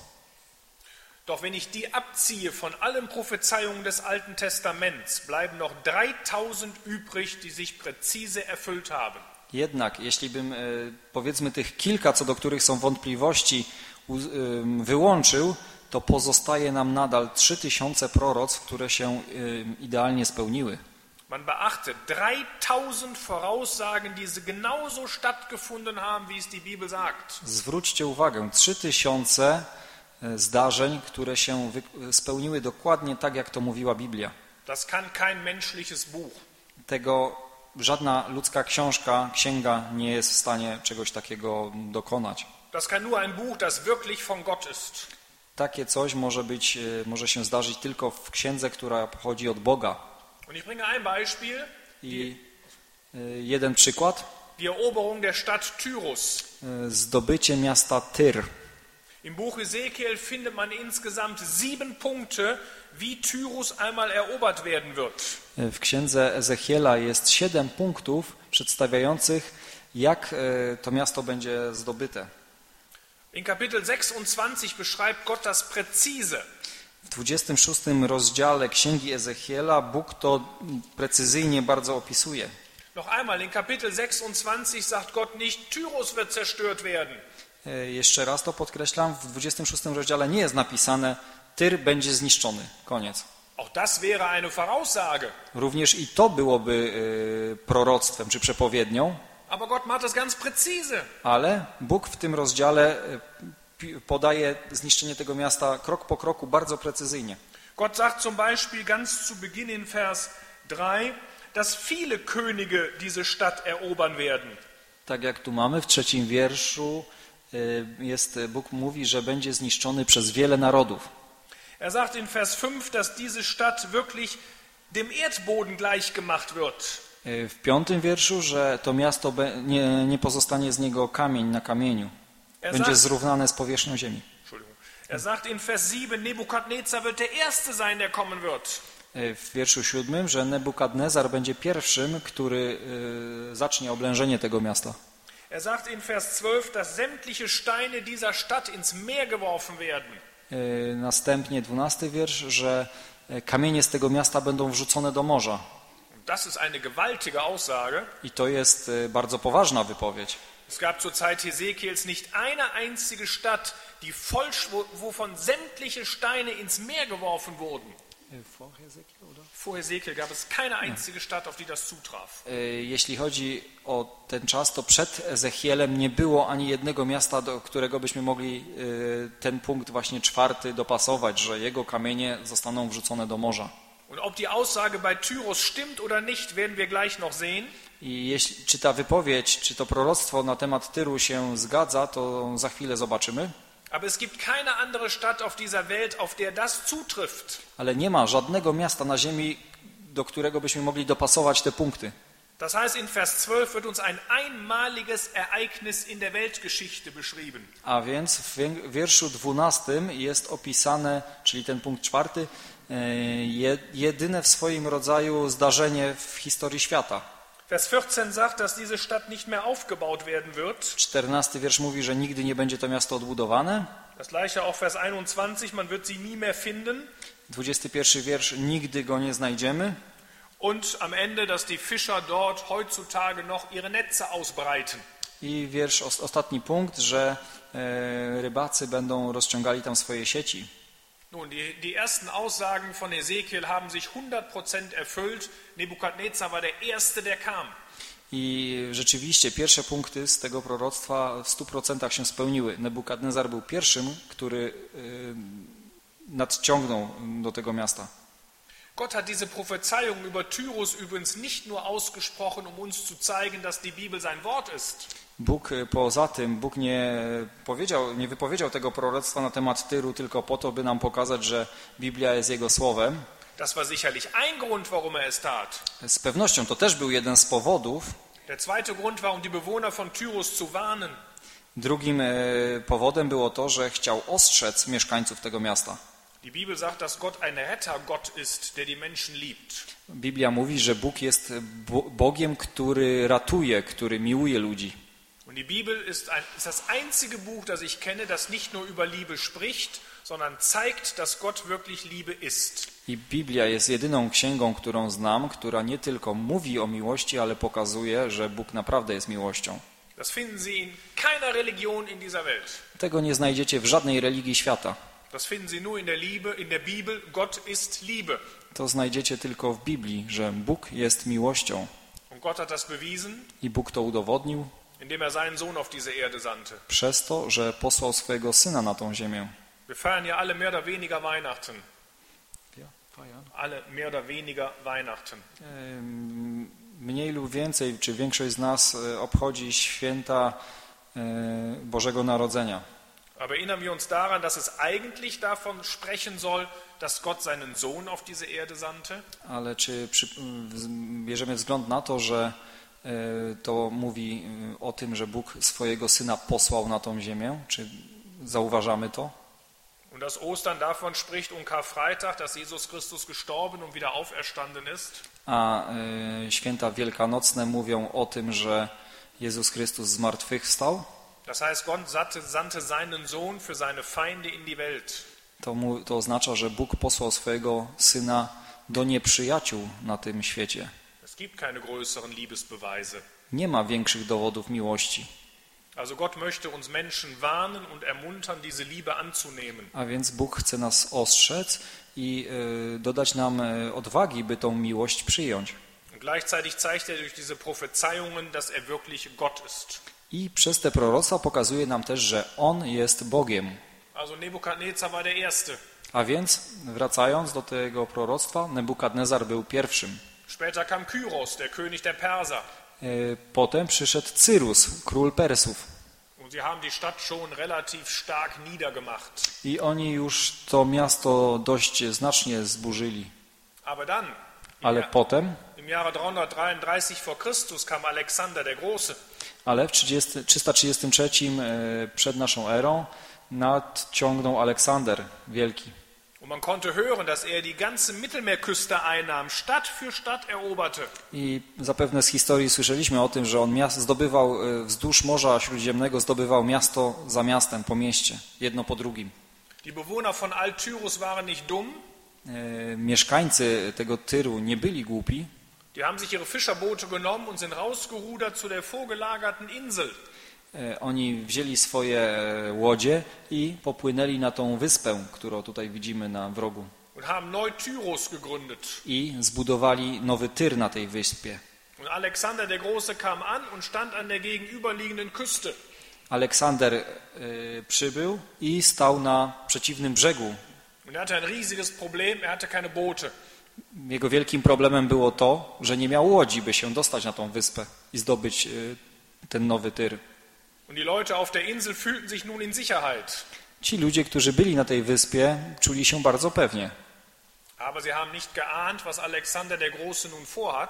Doch wenn ich die abziehe von allen Prophezeiungen des Alten Testaments, bleiben noch dreitausend übrig, die sich präzise erfüllt haben. Jednak jeśli bym powiedzmy tych kilka, co do których są wątpliwości, wyłączył, to pozostaje nam nadal trzy tysiące proroctw, które się idealnie spełniły. Man beachte, dreitausend Voraussagen, die genauso stattgefunden haben, wie es die Bibel sagt. Zwróćcie uwagę, trzy tysiące zdarzeń, które się spełniły dokładnie tak, jak to mówiła Biblia. Das kann kein menschliches Buch. Tego żadna ludzka książka, księga nie jest w stanie czegoś takiego dokonać. Das kann nur ein Buch, das wirklich von Gott ist. Takie coś może być, może się zdarzyć tylko w księdze, która pochodzi od Boga. Und ich bringe ein Beispiel. I jeden przykład. Die Eroberung der Stadt Tyrus. Zdobycie miasta Tyr. Im Buch Ezekiel findet man insgesamt sieben Punkte, wie Tyrus einmal erobert werden wird. W księdze Ezechiela jest siedem punktów przedstawiających, jak to miasto będzie zdobyte. In Kapitel sechsundzwanzig beschreibt Gott das präzise. W dwudziestym szóstym rozdziale Księgi Ezechiela Bóg to precyzyjnie bardzo opisuje. Noch einmal, in Kapitel sechsundzwanzig sagt Gott nicht, Tyrus wird zerstört werden. Jeszcze raz to podkreślam, w dwudziestym szóstym rozdziale nie jest napisane, Tyr będzie zniszczony. Koniec. Auch das wäre eine Voraussage. Również i to byłoby y, proroctwem czy przepowiednią. Aber Gott macht das ganz präzise. Ale Bóg w tym rozdziale y, podaje zniszczenie tego miasta krok po kroku bardzo precyzyjnie. Gott sagt zum Beispiel ganz zu Beginn in Vers drei, dass viele Könige diese Stadt erobern werden. Tak jak tu mamy w trzecim wierszu, jest, Bóg mówi, że będzie zniszczony przez wiele narodów. Er sagt in Vers fünf, dass diese Stadt wirklich dem Erdboden gleichgemacht wird. W piątym wierszu, że to miasto nie, nie pozostanie z niego kamień na kamieniu. Będzie zrównane z powierzchnią ziemi. Er sagt in Vers sieben, Nebukadnezar wird der Erste sein, der kommen wird. W wierszu siódmym, że Nebukadnezar będzie pierwszym, który y, zacznie oblężenie tego miasta. Er sagt in Vers zwölf, dass sämtliche Steine dieser Stadt ins Meer geworfen werden. Y, następnie dwunasty wiersz, że kamienie z tego miasta będą wrzucone do morza. Das ist eine gewaltige Aussage. I to jest y, bardzo poważna wypowiedź. Es gab zur Zeit Hesekiels nicht eine einzige Stadt, die voll, wovon sämtliche Steine ins Meer geworfen wurden. Vor Hesekiel, oder? Vor Hesekiel gab es keine einzige Stadt, auf die das zutraf. Jeśli chodzi o ten czas, to przed Ezechielem nie było ani jednego miasta, do którego byśmy mogli ten punkt właśnie czwarty dopasować, że jego kamienie zostaną wrzucone do morza. Und ob die Aussage bei Tyrus stimmt oder nicht, werden wir gleich noch sehen. I jeśli, czy ta wypowiedź, czy to proroctwo na temat Tyru się zgadza, to za chwilę zobaczymy. Aber es gibt keine andere Stadt auf dieser Welt, auf der das zutrifft. Ale nie ma żadnego miasta na ziemi, do którego byśmy mogli dopasować te punkty. Das heißt, in Vers zwölf wird uns ein einmaliges Ereignis in der Weltgeschichte beschrieben. A więc w wię- wierszu dwunastym jest opisane, czyli ten punkt czwarty, e, je- jedyne w swoim rodzaju zdarzenie w historii świata. Vers vierzehn sagt, dass diese Stadt nicht mehr aufgebaut werden wird. czternasty wiersz mówi, że nigdy nie będzie to miasto odbudowane. Das gleiche auch Vers einundzwanzig, man wird sie nie mehr finden. dwudziesty pierwszy wiersz, nigdy go nie znajdziemy. Und am Ende, dass die Fischer dort heutzutage noch ihre Netze ausbreiten. I wiersz, os- ostatni punkt, że e, rybacy będą rozciągali tam swoje sieci. Nun, die, die ersten Aussagen von Ezekiel haben sich hundert Prozent erfüllt. Nebukadnezar war der Erste, der kam. I rzeczywiście pierwsze punkty z tego proroctwa w stu procentach się spełniły. Nebukadnezar był pierwszym, który y, nadciągnął do tego miasta. Gott hat diese Prophezeiung über Tyrus übrigens nicht nur ausgesprochen, um uns zu zeigen, dass die Bibel sein Wort ist. Bóg y, poza tym, Bóg nie powiedział, nie wypowiedział tego proroctwa na temat Tyru tylko po to, by nam pokazać, że Biblia jest Jego słowem. Das war sicherlich ein Grund, warum er es tat. Z pewnością to też był jeden z powodów. Der zweite Grund war, um die Bewohner von Tyrus zu warnen. Drugim y, powodem było to, że chciał ostrzec mieszkańców tego miasta. Die Bibel sagt, dass Gott ein Rettergott ist, der die Menschen liebt. Biblia mówi, że Bóg jest Bo- Bogiem, który ratuje, który miłuje ludzi. Und die Bibel ist, ein, ist das einzige Buch, das ich kenne, das nicht nur über Liebe spricht, sondern zeigt, dass Gott wirklich Liebe ist. I Biblia jest jedyną księgą, którą znam, która nie tylko mówi o miłości, ale pokazuje, że Bóg naprawdę jest miłością. Das finden Sie in keiner Religion in dieser Welt. Tego nie znajdziecie w żadnej religii świata. Das finden Sie nur in der Liebe, in der Bibel. Gott ist Liebe. To znajdziecie tylko w Biblii, że Bóg jest miłością. Und Gott hat das bewiesen, I Bóg to udowodnił indem er seinen Sohn auf diese Erde sandte. przez to, że posłał swojego Syna na tą ziemię. Wir feiern ja alle mehr oder weniger Weihnachten. Alle mehr oder weniger Weihnachten. Em, Mniej lub więcej, czy większość z nas e, obchodzi święta e, Bożego Narodzenia. Aber erinnern wir uns daran, dass es eigentlich davon sprechen soll, dass Gott seinen Sohn auf diese Erde sandte? Ale czy przy, w- bierzemy wzgląd na to, że e, to mówi e, o tym, że Bóg swojego Syna posłał na tą ziemię? Czy zauważamy to? Und dass Ostern davon spricht um Karfreitag, dass Jesus Christus gestorben und wieder auferstanden ist? A e, święta wielkanocne mówią o tym, że Jezus Chrystus zmartwychwstał? Das heißt, Gott sandte, sandte seinen Sohn für seine Feinde in die Welt. To, mu, to oznacza, że Bóg posłał swojego Syna do nieprzyjaciół na tym świecie. Es gibt keine größeren Liebesbeweise. Nie ma większych dowodów miłości. Also Gott möchte uns Menschen warnen und ermuntern, diese Liebe anzunehmen. A więc Bóg chce nas ostrzec i y, dodać nam y, odwagi, by tą miłość przyjąć. Und gleichzeitig zeigt er durch diese Prophezeiungen, dass er wirklich Gott ist. I przez te proroctwa pokazuje nam też, że On jest Bogiem. Also Nebukadnezar war der Erste. A więc, wracając do tego proroctwa, Nebukadnezar był pierwszym. Später kam Kyros, der König der Perser. Y, Potem przyszedł Cyrus, król Persów. Und sie haben die Stadt schon relativ stark niedergemacht. I oni już to miasto dość znacznie zburzyli. Aber dann, Ale im, potem, im Jahre dreihundertdreiunddreißig vor Christus, kam Alexander der Große. ale w trzysta trzydziestym trzecim y, przed naszą erą nadciągnął Aleksander Wielki. Und man konnte hören, dass er die ganze Mittelmeerküste einnahm, Stadt für Stadt eroberte. I zapewne z historii słyszeliśmy o tym, że on miast zdobywał y, wzdłuż Morza Śródziemnego, zdobywał miasto za miastem, po mieście, jedno po drugim. Die Bewohner von Alt-Tyrus waren nicht dumm. Y, Mieszkańcy tego Tyru nie byli głupi. Die haben sich ihre Fischerboote genommen und sind rausgerudert zu der vorgelagerten Insel. Y, Oni wzięli swoje łodzie i popłynęli na tą wyspę, którą tutaj widzimy na wrogu. Und haben Neu-Tyros gegründet. I zbudowali nowy Tyr na tej wyspie. Und Alexander der Große kam an und stand an der gegenüberliegenden Küste. Aleksander y, przybył i stał na przeciwnym brzegu. Und er hatte ein riesiges Problem, er hatte keine Boote. Jego wielkim problemem było to, że nie miał łodzi, by się dostać na tą wyspę i zdobyć y, ten nowy Tyr. Und die Leute auf der Insel fühlten sich nun in Sicherheit. Ci ludzie, którzy byli na tej wyspie, czuli się bardzo pewnie. Aber sie haben nicht geahnt, was Alexander der Große nun vorhat.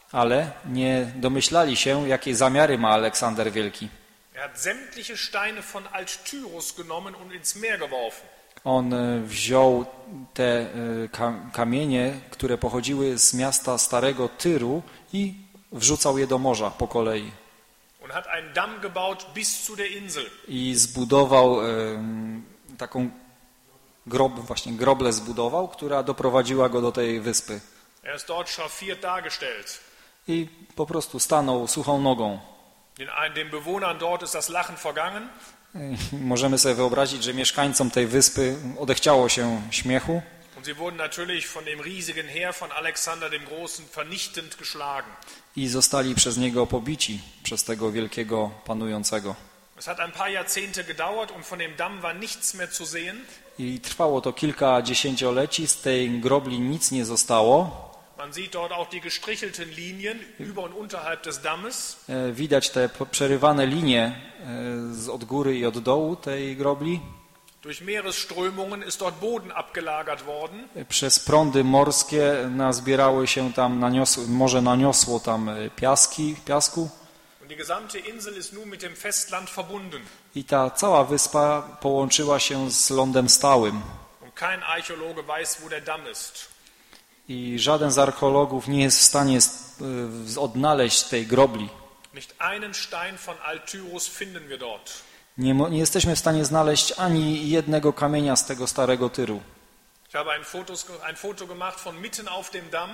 ale nie domyślali się, jakie zamiary ma Aleksander Wielki. Er hat sämtliche Steine von Alt-Tyrus genommen und ins Meer geworfen. On wziął te kamienie, które pochodziły z miasta Starego Tyru i wrzucał je do morza po kolei. Und hat einen Damm gebaut bis zu der Insel. I zbudował taką grob, właśnie groblę zbudował, która doprowadziła go do tej wyspy. Er ist dort schraffiert dargestellt. I po prostu stanął suchą nogą. Den, den Bewohnern dort ist das Lachen vergangen. Możemy sobie wyobrazić, że mieszkańcom tej wyspy odechciało się śmiechu. Und sie wurden natürlich von dem riesigen Heer von Alexander dem Großen vernichtend geschlagen. I zostali przez niego pobici, przez tego wielkiego panującego. Es hat ein paar Jahrzehnte gedauert und von dem Damm war nichts mehr zu sehen. I trwało to kilka dziesięcioleci, z tej grobli nic nie zostało. Man sieht dort auch die gestrichelten Linien über und unterhalb des Dammes. Widać te przerywane linie od góry i od dołu tej grobli. Durch Meeresströmungen ist dort Boden abgelagert worden. Przez prądy morskie nazbierały się tam, naniosło, morze naniosło tam piaski, piasku. Und die gesamte Insel ist nun mit dem Festland verbunden. I ta cała wyspa połączyła się z lądem stałym. Und kein Archäologe weiß, wo der Damm ist. I żaden z archeologów nie jest w stanie odnaleźć tej grobli. Nicht einen Stein von Alt-Tyrus finden wir dort. Nie, nie jesteśmy w stanie znaleźć ani jednego kamienia z tego starego Tyru. Ich habe ein, Fotos, ein Foto gemacht von mitten auf dem Damm.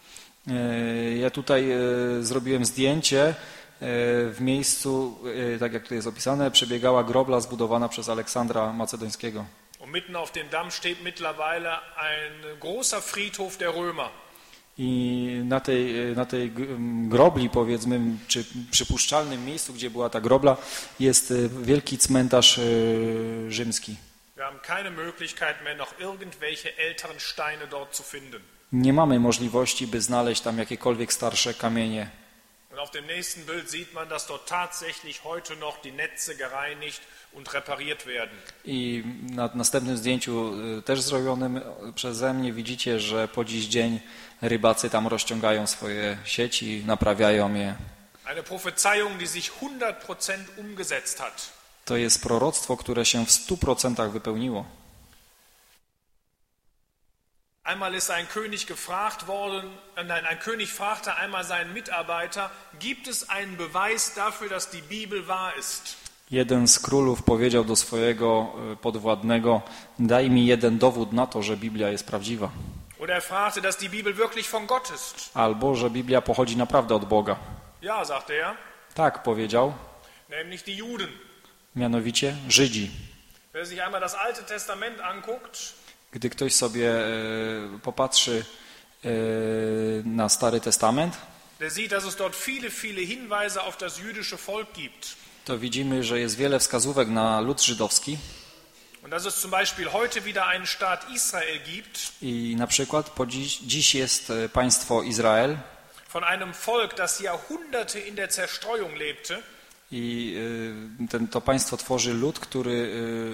Ja tutaj zrobiłem zdjęcie. W miejscu, tak jak tu jest opisane, przebiegała grobla zbudowana przez Aleksandra Macedońskiego. Und mitten auf dem Damm steht mittlerweile ein großer Friedhof der Römer. I na tej, na tej grobli, powiedzmy, czy przypuszczalnym miejscu, gdzie była ta grobla, jest wielki cmentarz rzymski. Wir haben keine Möglichkeit mehr, noch irgendwelche älteren Steine dort zu finden. Nie mamy możliwości, by znaleźć tam jakiekolwiek starsze kamienie. Und auf dem nächsten Bild sieht man, dass dort tatsächlich heute noch die Netze gereinigt und repariert werden. I na następnym zdjęciu, też zrobionym przeze mnie, widzicie, że po dziś dzień rybacy tam rozciągają swoje sieci, naprawiają je. Eine Prophezeiung, die sich hundert Prozent umgesetzt hat. To jest proroctwo, które się w stu procentach wypełniło. Einmal ist ein König gefragt worden, nein, ein König fragte einmal seinen Mitarbeiter, gibt es einen Beweis dafür, dass die Bibel wahr ist? Jeden z królów powiedział do swojego podwładnego: daj mi jeden dowód na to, że Biblia jest prawdziwa. Oder er fragte, dass die Bibel wirklich von Gott ist. Albo, że Biblia pochodzi naprawdę od Boga. Ja, sagte er. Tak powiedział. Nämlich die Juden. Mianowicie Żydzi. Wer sich einmal das Alte Testament anguckt, gdy ktoś sobie popatrzy na Stary Testament, der sieht, dass es dort viele, viele Hinweise auf das jüdische Volk gibt. To widzimy, że jest wiele wskazówek na lud żydowski. Und dass es zum Beispiel heute wieder einen Staat Israel gibt. I na przykład po dziś, dziś jest państwo Izrael. Von einem Volk, das Jahrhunderte in der Zerstreuung lebte. I ten, to państwo tworzy lud, który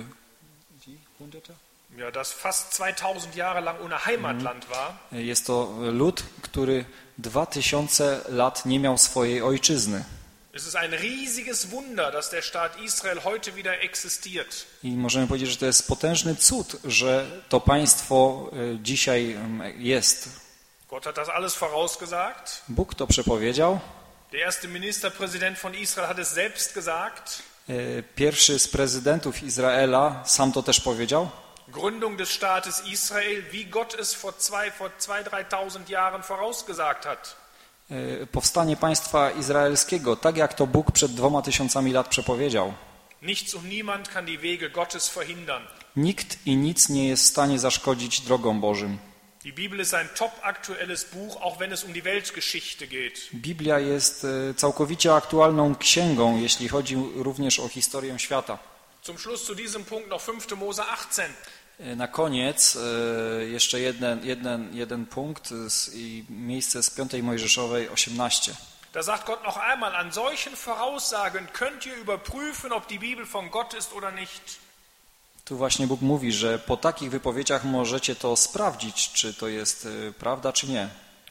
ja, das fast zweitausend Jahre lang ohne Heimatland war. Jest to lud, który dwa tysiące lat nie miał swojej ojczyzny. Es ist ein riesiges Wunder, dass der Staat Israel heute wieder existiert. I możemy powiedzieć, że to jest potężny cud, że to państwo dzisiaj jest. Gott hat das alles vorausgesagt. Bóg to przepowiedział. Der erste Ministerpräsident von Israel hat es selbst gesagt. Pierwszy z prezydentów Izraela sam to też powiedział. Gründung des Staates Israel, wie Gott es vor zwei, vor zwei, dreitausend Jahren vorausgesagt hat. Powstanie państwa izraelskiego, tak jak to Bóg przed dwoma tysiącami lat przepowiedział. Nichts und niemand kann die Wege Gottes verhindern. Nikt i nic nie jest w stanie zaszkodzić drogom Bożym. Die Bibel ist ein top aktuelles Buch, auch wenn es um die Weltgeschichte geht. Biblia jest całkowicie aktualną księgą, jeśli chodzi również o historię świata. Zum Schluss zu diesem Punkt noch fünfte Mose achtzehn. Na koniec jeszcze jeden, jeden, jeden punkt i miejsce z piątej Mojżeszowej osiemnaście. Da sagt Gott noch einmal, an solchen Voraussagen könnt ihr überprüfen, ob die Bibel von Gott ist oder nicht. Tu właśnie Bóg mówi, że po takich wypowiedziach możecie to sprawdzić, czy to jest prawda, czy nie.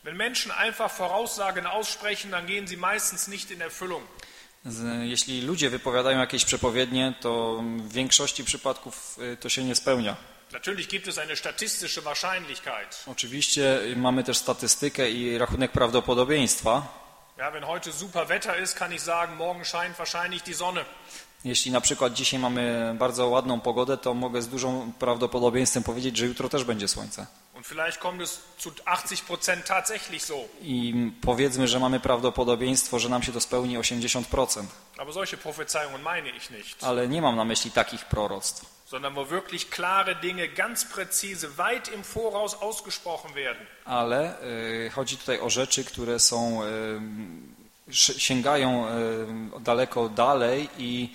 Wenn Menschen einfach Voraussagen aussprechen, dann gehen sie meistens nicht in Erfüllung. Jeśli ludzie wypowiadają jakieś przepowiednie, to w większości przypadków to się nie spełnia. Natürlich gibt es eine statistische Wahrscheinlichkeit. Oczywiście mamy też statystykę i rachunek prawdopodobieństwa. Ja, wenn heute super Wetter ist, kann ich sagen, morgen scheint wahrscheinlich die Sonne. Jeśli na przykład dzisiaj mamy bardzo ładną pogodę, to mogę z dużą prawdopodobieństwem powiedzieć, że jutro też będzie słońce. Und vielleicht kommt es zu achtzig Prozent tatsächlich so. I powiedzmy, że mamy prawdopodobieństwo, że nam się to spełni osiemdziesiąt procent. Aber solche Prophezeiungen meine ich nicht. Ale nie mam na myśli takich proroctw. Sondern wo wirklich klare Dinge ganz präzise, weit im Voraus ausgesprochen werden. Ale y, chodzi tutaj o rzeczy, które są, y, sięgają y, daleko dalej i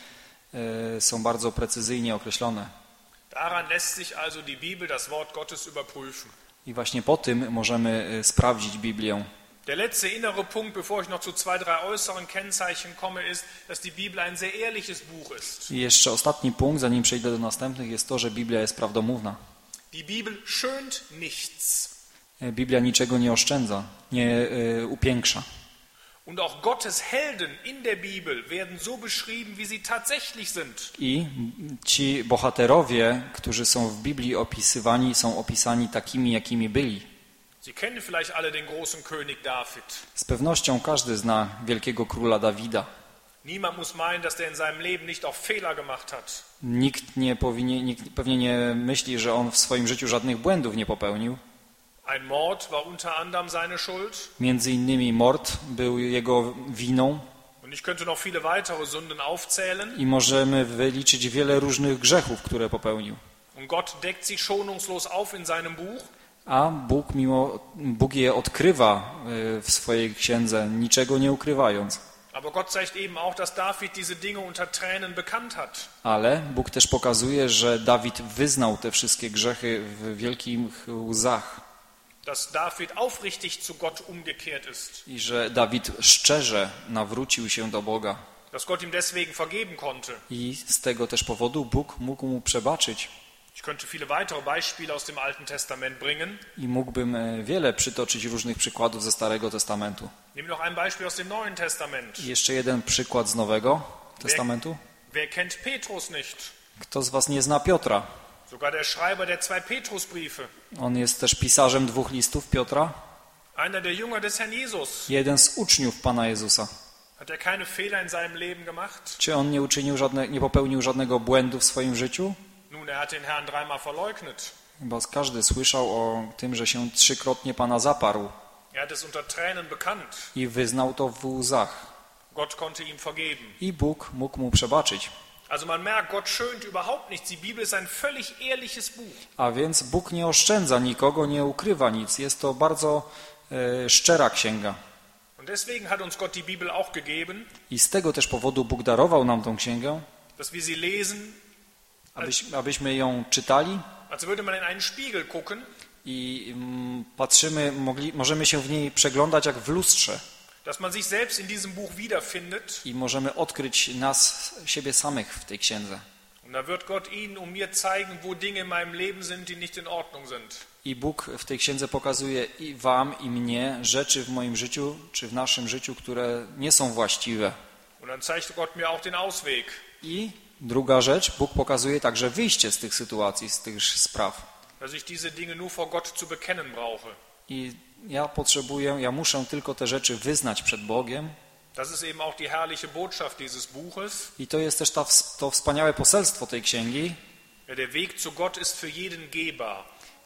y, są bardzo precyzyjnie określone. Daran lässt sich also die Bibel, das Wort Gottes, überprüfen. I właśnie po tym możemy y, sprawdzić Biblię. Der letzte innere Punkt, bevor ich noch zu zwei, drei äußeren Kennzeichen komme, ist, dass die Bibel ein sehr ehrliches Buch ist. I jeszcze ostatni punkt, zanim przejdę do następnych, jest to, że Biblia jest prawdomówna. Die Bibel schönt nichts. Biblia niczego nie oszczędza, nie y, upiększa. Und auch Gottes Helden in der Bibel werden so beschrieben, wie sie tatsächlich sind. I ci bohaterowie, którzy są w Biblii opisywani, są opisani takimi, jakimi byli. Sie kennen vielleicht alle den großen König David. Z pewnością każdy zna wielkiego króla Dawida. Niemand muss meinen, dass der in seinem Leben nicht auch Fehler gemacht hat. Nikt, nie powinien, nikt pewnie nie myśli, że on w swoim życiu żadnych błędów nie popełnił. Ein Mord war unter anderem seine Schuld. Między innymi mord był jego winą. Und ich könnte noch viele weitere Sünden aufzählen. I możemy wyliczyć wiele różnych grzechów, które popełnił. Und Gott deckt sie schonungslos auf in seinem Buch. A Bóg, mimo, Bóg je odkrywa w swojej księdze, niczego nie ukrywając. Aber Gott zeigt eben auch, dass David diese Dinge unter Tränen bekannt hat. Ale Bóg też pokazuje, że Dawid wyznał te wszystkie grzechy w wielkich łzach. Dass David aufrichtig zu Gott umgekehrt ist. I że Dawid szczerze nawrócił się do Boga. Dass Gott ihm deswegen vergeben konnte. I z tego też powodu Bóg mógł mu przebaczyć. Ich könnte viele weitere Beispiele aus dem Alten Testament bringen. I mógłbym wiele przytoczyć różnych przykładów ze Starego Testamentu. Nehmen noch ein Beispiel aus dem Neuen Testament. I jeszcze jeden przykład z Nowego Testamentu. Wer, wer kennt Petrus nicht? Kto z was nie zna Piotra? Sogar der Schreiber der zwei Petrusbriefe. On jest też pisarzem dwóch listów Piotra. Einer der Jünger des Herrn Jesus. Jeden z uczniów Pana Jezusa. Hat er keine Fehler in seinem Leben gemacht? Czy on nie uczynił żadne, nie popełnił żadnego błędu w swoim życiu? Nun, er hat den Herrn dreimal verleugnet. Bo każdy słyszał o tym, że się trzykrotnie Pana zaparł. Er hat es unter Tränen bekannt. I wyznał to w łzach. Gott konnte ihm vergeben. I Bóg mógł mu przebaczyć. Also man merkt, Gott schönt überhaupt nichts. Die Bibel ist ein völlig ehrliches Buch. A więc Bóg nie oszczędza nikogo, nie ukrywa nic. Jest to bardzo e, szczera księga. Und deswegen hat uns Gott die Bibel auch gegeben. I z tego też powodu Bóg darował nam tą księgę, Dass wir sie lesen, abyś, abyśmy ją czytali als würde man in einen Spiegel gucken. i mm, patrzymy, mogli, możemy się w niej przeglądać jak w lustrze. Dass man sich selbst in diesem Buch wiederfindet. I możemy odkryć nas, siebie samych w tej księdze. Und da wird Gott Ihnen und mir zeigen, wo Dinge in meinem Leben sind, die nicht in Ordnung sind. I Bóg w tej księdze pokazuje i wam, i mnie rzeczy w moim życiu, czy w naszym życiu, które nie są właściwe. Und dann zeigt Gott mir auch den Ausweg. I druga rzecz, Bóg pokazuje także wyjście z tych sytuacji, z tych spraw. Dass ich diese Dinge nur vor Gott zu bekennen brauche. I ja potrzebuję, ja muszę tylko te rzeczy wyznać przed Bogiem. Das ist eben auch die herrliche Botschaft dieses Buches. I to jest też ta, to wspaniałe poselstwo tej księgi. Ja, der Weg zu Gott ist für jeden gehbar.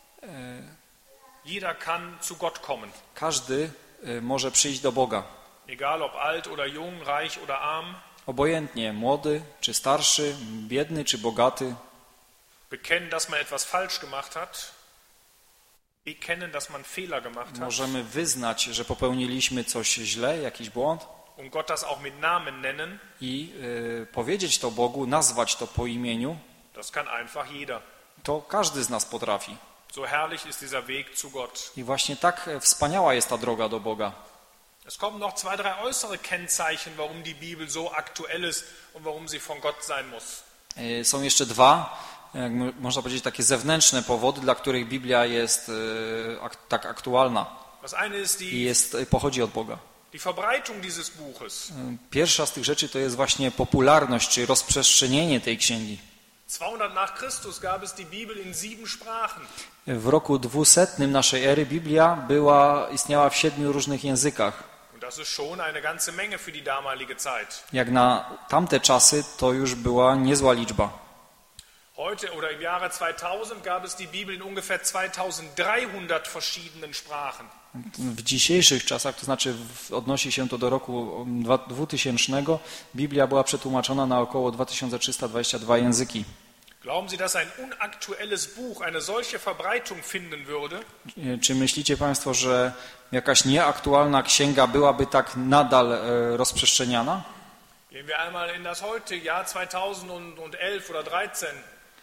Jeder kann zu Gott kommen. Każdy może przyjść do Boga. Egal ob alt oder jung, reich oder arm. Obojętnie, młody czy starszy, biedny czy bogaty. Bekennen, dass man etwas falsch gemacht hat. Bekennen, dass man Fehler gemacht hat. Możemy wyznać, że popełniliśmy coś źle, jakiś błąd. Und Gott das auch mit Namen nennen. I y, powiedzieć to Bogu, nazwać to po imieniu. Das kann einfach jeder. To każdy z nas potrafi. So herrlich ist dieser Weg zu Gott. I właśnie tak wspaniała jest ta droga do Boga. Es kommen noch zwei, drei äußere Kennzeichen, warum die Bibel so aktuell ist und warum sie von Gott sein muss. Y, są jeszcze dwa, jak można powiedzieć, takie zewnętrzne powody, dla których Biblia jest y, ak tak aktualna. Das eine ist i die, jest, pochodzi od Boga. die Verbreitung dieses Buches. Pierwsza z tych rzeczy to jest właśnie popularność, czy rozprzestrzenienie tej księgi. zweihundert nach Christus gab es die Bibel in sieben Sprachen. W roku dwusetnym naszej ery Biblia była, istniała w siedmiu różnych językach. Und das ist schon eine ganze Menge für die damalige Zeit. Jak na tamte czasy to już była niezła liczba. Heute oder im Jahre zweitausend gab es die Bibel in ungefähr zweitausenddreihundert verschiedenen Sprachen. W dzisiejszych czasach, to znaczy w, odnosi się to do roku dwutysięcznego, Biblia była przetłumaczona na około dwa tysiące trzysta dwadzieścia dwa języki. Glauben Sie, dass ein unaktuelles Buch eine solche Verbreitung finden würde? Czy myślicie Państwo, że jakaś nieaktualna księga byłaby tak nadal e, rozprzestrzeniana? Gehen wir einmal in das heutige Jahr zweitausendelf oder dreizehn.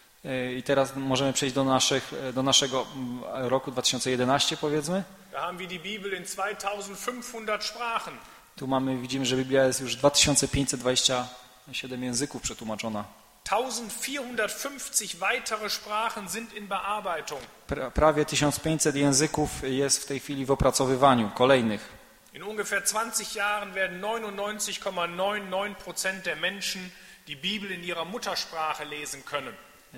E, I teraz możemy przejść do, naszych, do naszego roku dwa tysiące jedenastego, powiedzmy. Da haben wir die Bibel in zweitausendfünfhundert Sprachen. Tu mamy, widzimy, że Biblia jest już dwa tysiące pięćset dwadzieścia siedem języków przetłumaczona. eintausendvierhundertfünfzig weitere Sprachen sind in Bearbeitung. Pra, prawie tysiąc pięćset języków jest w tej chwili w opracowywaniu, kolejnych. In ungefähr zwanzig Jahren werden neunundneunzig Komma neunundneunzig Prozent der Menschen die Bibel in ihrer Muttersprache lesen können.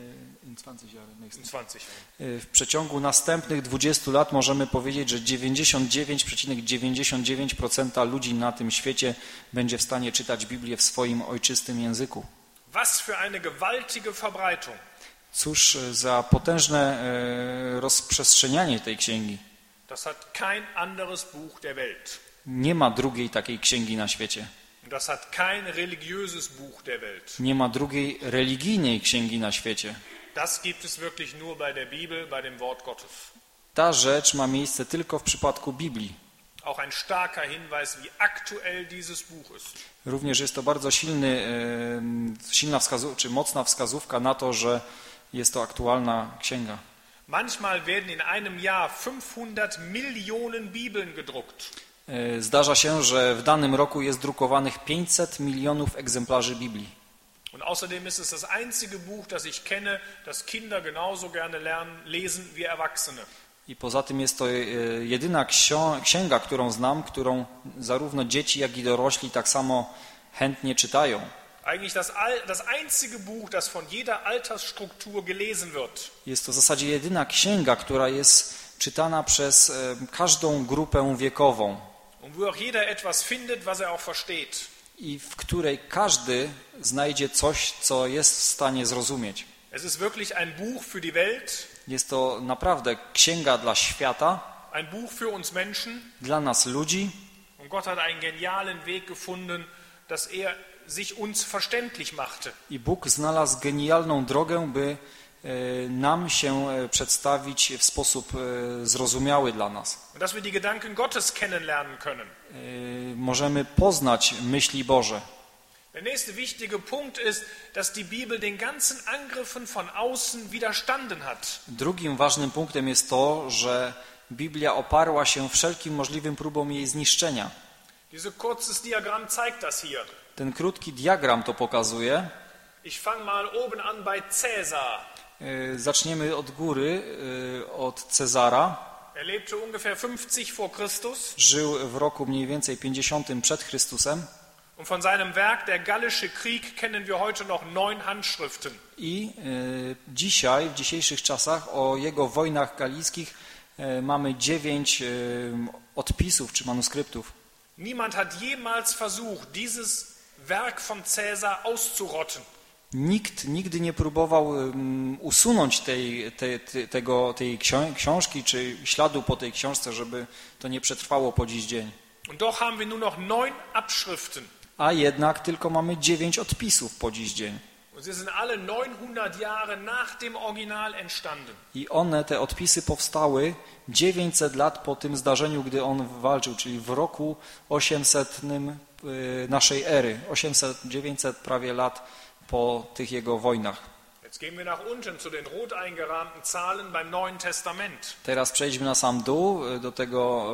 In zwanzig zwanzig W przeciągu następnych dwudziestu lat możemy powiedzieć, że dziewięćdziesiąt dziewięć przecinek dziewięćdziesiąt dziewięć procent ludzi na tym świecie będzie w stanie czytać Biblię w swoim ojczystym języku. Was für eine gewaltige Verbreitung. Cóż za potężne e, rozprzestrzenianie tej księgi. Das hat kein anderes Buch der Welt. Nie ma drugiej takiej księgi na świecie. Das hat kein religiöses Buch der Welt. Nie ma drugiej religijnej księgi na świecie. Das gibt es wirklich nur bei der Bibel, bei dem Wort Gottes. Ta rzecz ma miejsce tylko w przypadku Biblii. Auch ein starker Hinweis, wie aktuell dieses Buch ist. Również jest to bardzo silny, e, silna wskazówka, czy mocna wskazówka na to, że jest to aktualna księga. Manchmal werden in einem Jahr fünfhundert Millionen Bibeln gedruckt. Zdarza się, że w danym roku jest drukowanych pięćset milionów egzemplarzy Biblii. Und außerdem ist es das einzige Buch, das ich kenne, das Kinder genauso gerne lernen, lesen wie Erwachsene. I poza tym jest to jedyna księga, którą znam, którą zarówno dzieci, jak i dorośli tak samo chętnie czytają. Eigentlich das, das einzige Buch, das von jeder Altersstruktur gelesen wird. Jest to w zasadzie jedyna księga, która jest czytana przez każdą grupę wiekową. Und wo auch jeder etwas findet, was er auch versteht. I w której każdy znajdzie coś, co jest w stanie zrozumieć. Es ist wirklich ein Buch für die Welt. Jest to naprawdę księga dla świata, ein Buch für uns Menschen. Dla nas ludzi. Und Gott hat einen genialen Weg gefunden, dass er sich uns verständlich machte. I Bóg znalazł genialną drogę, by nam się przedstawić w sposób zrozumiały dla nas. Und dass wir die Gedanken Gottes kennenlernen können. Możemy poznać myśli Boże. Der nächste wichtige Punkt ist, dass die Bibel den ganzen Angriffen von außen widerstanden hat. Drugim ważnym punktem jest to, że Biblia oparła się wszelkim możliwym próbom jej zniszczenia. Dieses kurzes Diagramm zeigt das hier. Ten krótki diagram to pokazuje. Ich fange mal oben an bei Caesar. Zaczniemy od góry, od Cezara. Er lebte ungefähr fünfzig vor Christus. Żył w roku mniej więcej pięćdziesiątym przed Chrystusem. Und von seinem Werk, der Gallische Krieg, kennen wir heute noch neun Handschriften. I y, dzisiaj, w dzisiejszych czasach o jego wojnach galijskich y, mamy dziewięć y, odpisów czy manuskryptów. Niemand hat jemals versucht, dieses Werk von Caesar auszurotten. Nikt nigdy nie próbował um, usunąć tej, tej, tego, tej książki czy śladu po tej książce, żeby to nie przetrwało po dziś dzień. Und doch haben wir nur noch neun Abschriften. A jednak tylko mamy dziewięć odpisów po dziś dzień. Und sie sind alle neunhundert Jahre nach dem Original entstanden. I one, te odpisy powstały dziewięćset lat po tym zdarzeniu, gdy on walczył, czyli w roku osiemsetnym naszej ery, osiemset dziewięćset prawie lat po tych jego wojnach. Jetzt gehen wir nach unten zu den rot eingerahmten Zahlen beim Neuen Testament. Teraz przejdźmy na sam dół do tego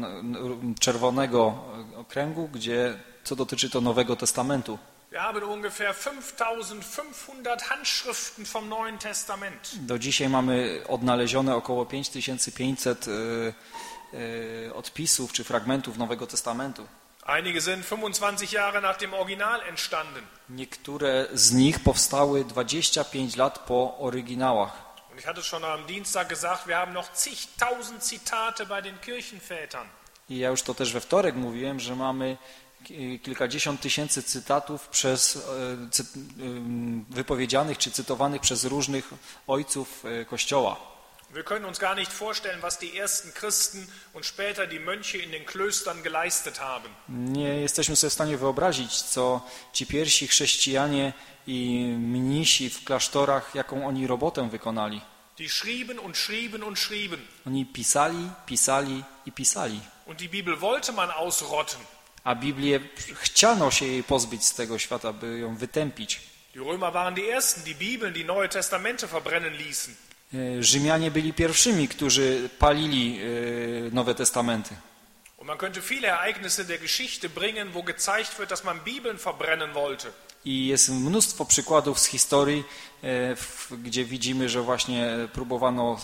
czerwonego okręgu, gdzie co dotyczy to Nowego Testamentu. Wir haben ungefähr fünftausendfünfhundert Handschriften vom Neuen Testament. Do dzisiaj mamy odnalezione około pięć tysięcy pięćset e, odpisów czy fragmentów Nowego Testamentu. Einige sind fünfundzwanzig Jahre nach dem Original entstanden. Niektóre z nich powstały dwadzieścia pięć lat po oryginałach. Und ich hatte schon am Dienstag gesagt, wir haben noch zigtausend Zitate bei den Kirchenvätern. I ja już to też we wtorek mówiłem, że mamy kilkadziesiąt tysięcy cytatów przez, cy, wypowiedzianych czy cytowanych przez różnych ojców Kościoła. Wir können uns gar nicht vorstellen, was die ersten Christen und später die Mönche in den Klöstern geleistet haben. Nie jesteśmy sobie w stanie wyobrazić, co ci pierwsi chrześcijanie i mnisi w klasztorach, jaką oni robotę wykonali. Die schrieben und schrieben und schrieben. Oni pisali, pisali i pisali. Und die Bibel wollte man ausrotten. A Biblię chciano się jej pozbyć z tego świata, by ją wytępić. Die Römer waren die ersten, die Bibeln, die Neue Testamente verbrennen ließen. Rzymianie byli pierwszymi, którzy palili Nowe Testamenty. Und man könnte viele Ereignisse der Geschichte bringen, wo gezeigt wird, dass man Bibeln verbrennen wollte. I jest mnóstwo przykładów z historii, gdzie widzimy, że właśnie próbowano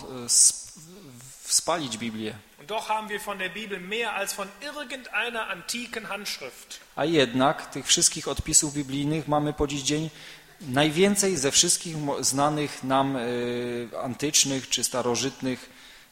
spalić Biblię. Und doch haben wir von der Bibel mehr als von irgendeiner antiken Handschrift. A jednak tych wszystkich odpisów biblijnych mamy po dziś dzień najwięcej ze wszystkich znanych nam antycznych czy starożytnych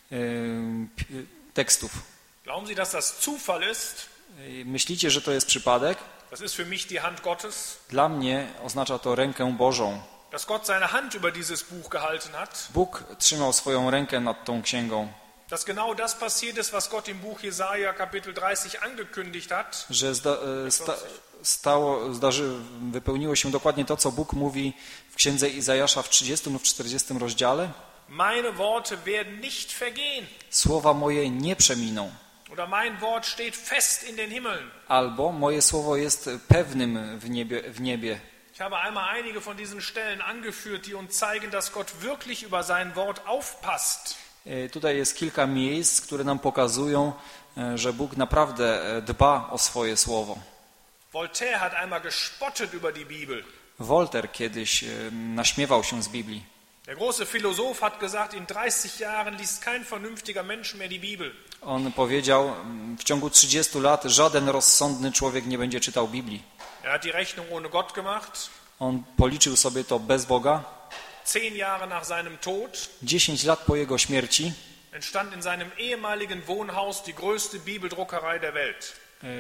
tekstów. Glauben Sie, dass das Zufall ist? Myślicie, że to jest przypadek? Das ist für mich die Hand Gottes. Dla mnie oznacza to rękę Bożą. Dass Gott seine Hand über dieses Buch gehalten hat. Bóg trzymał swoją rękę nad tą księgą. Dass genau das passiert ist, was Gott im Buch Jesaja Kapitel dreißig angekündigt hat. Że zda, sta, stało, zdarzy, wypełniło się dokładnie to, co Bóg mówi w księdze Izajasza w trzydziestym lub czterdziestym rozdziale. Meine Worte werden nicht vergehen. Słowa moje nie przeminą. Oder mein Wort steht fest in den Himmeln. Albo moje słowo jest pewnym w niebie. W niebie. Ich habe einmal einige von diesen Stellen angeführt, die uns zeigen, dass Gott wirklich über sein Wort aufpasst. Tutaj jest kilka miejsc, które nam pokazują, że Bóg naprawdę dba o swoje słowo. Voltaire hat einmal gespottet über die Bibel. Voltaire kiedyś naśmiewał się z Biblii. Der große Philosoph hat gesagt, in dreißig Jahren liest kein vernünftiger Mensch mehr die Bibel. On powiedział, w ciągu trzydziestu lat żaden rozsądny człowiek nie będzie czytał Biblii. Er hat die Rechnung ohne Gott gemacht. On policzył sobie to bez Boga. Zehn Jahre nach seinem Tod Dziesięć lat po jego śmierci entstand in seinem ehemaligen Wohnhaus die größte Bibeldruckerei der Welt.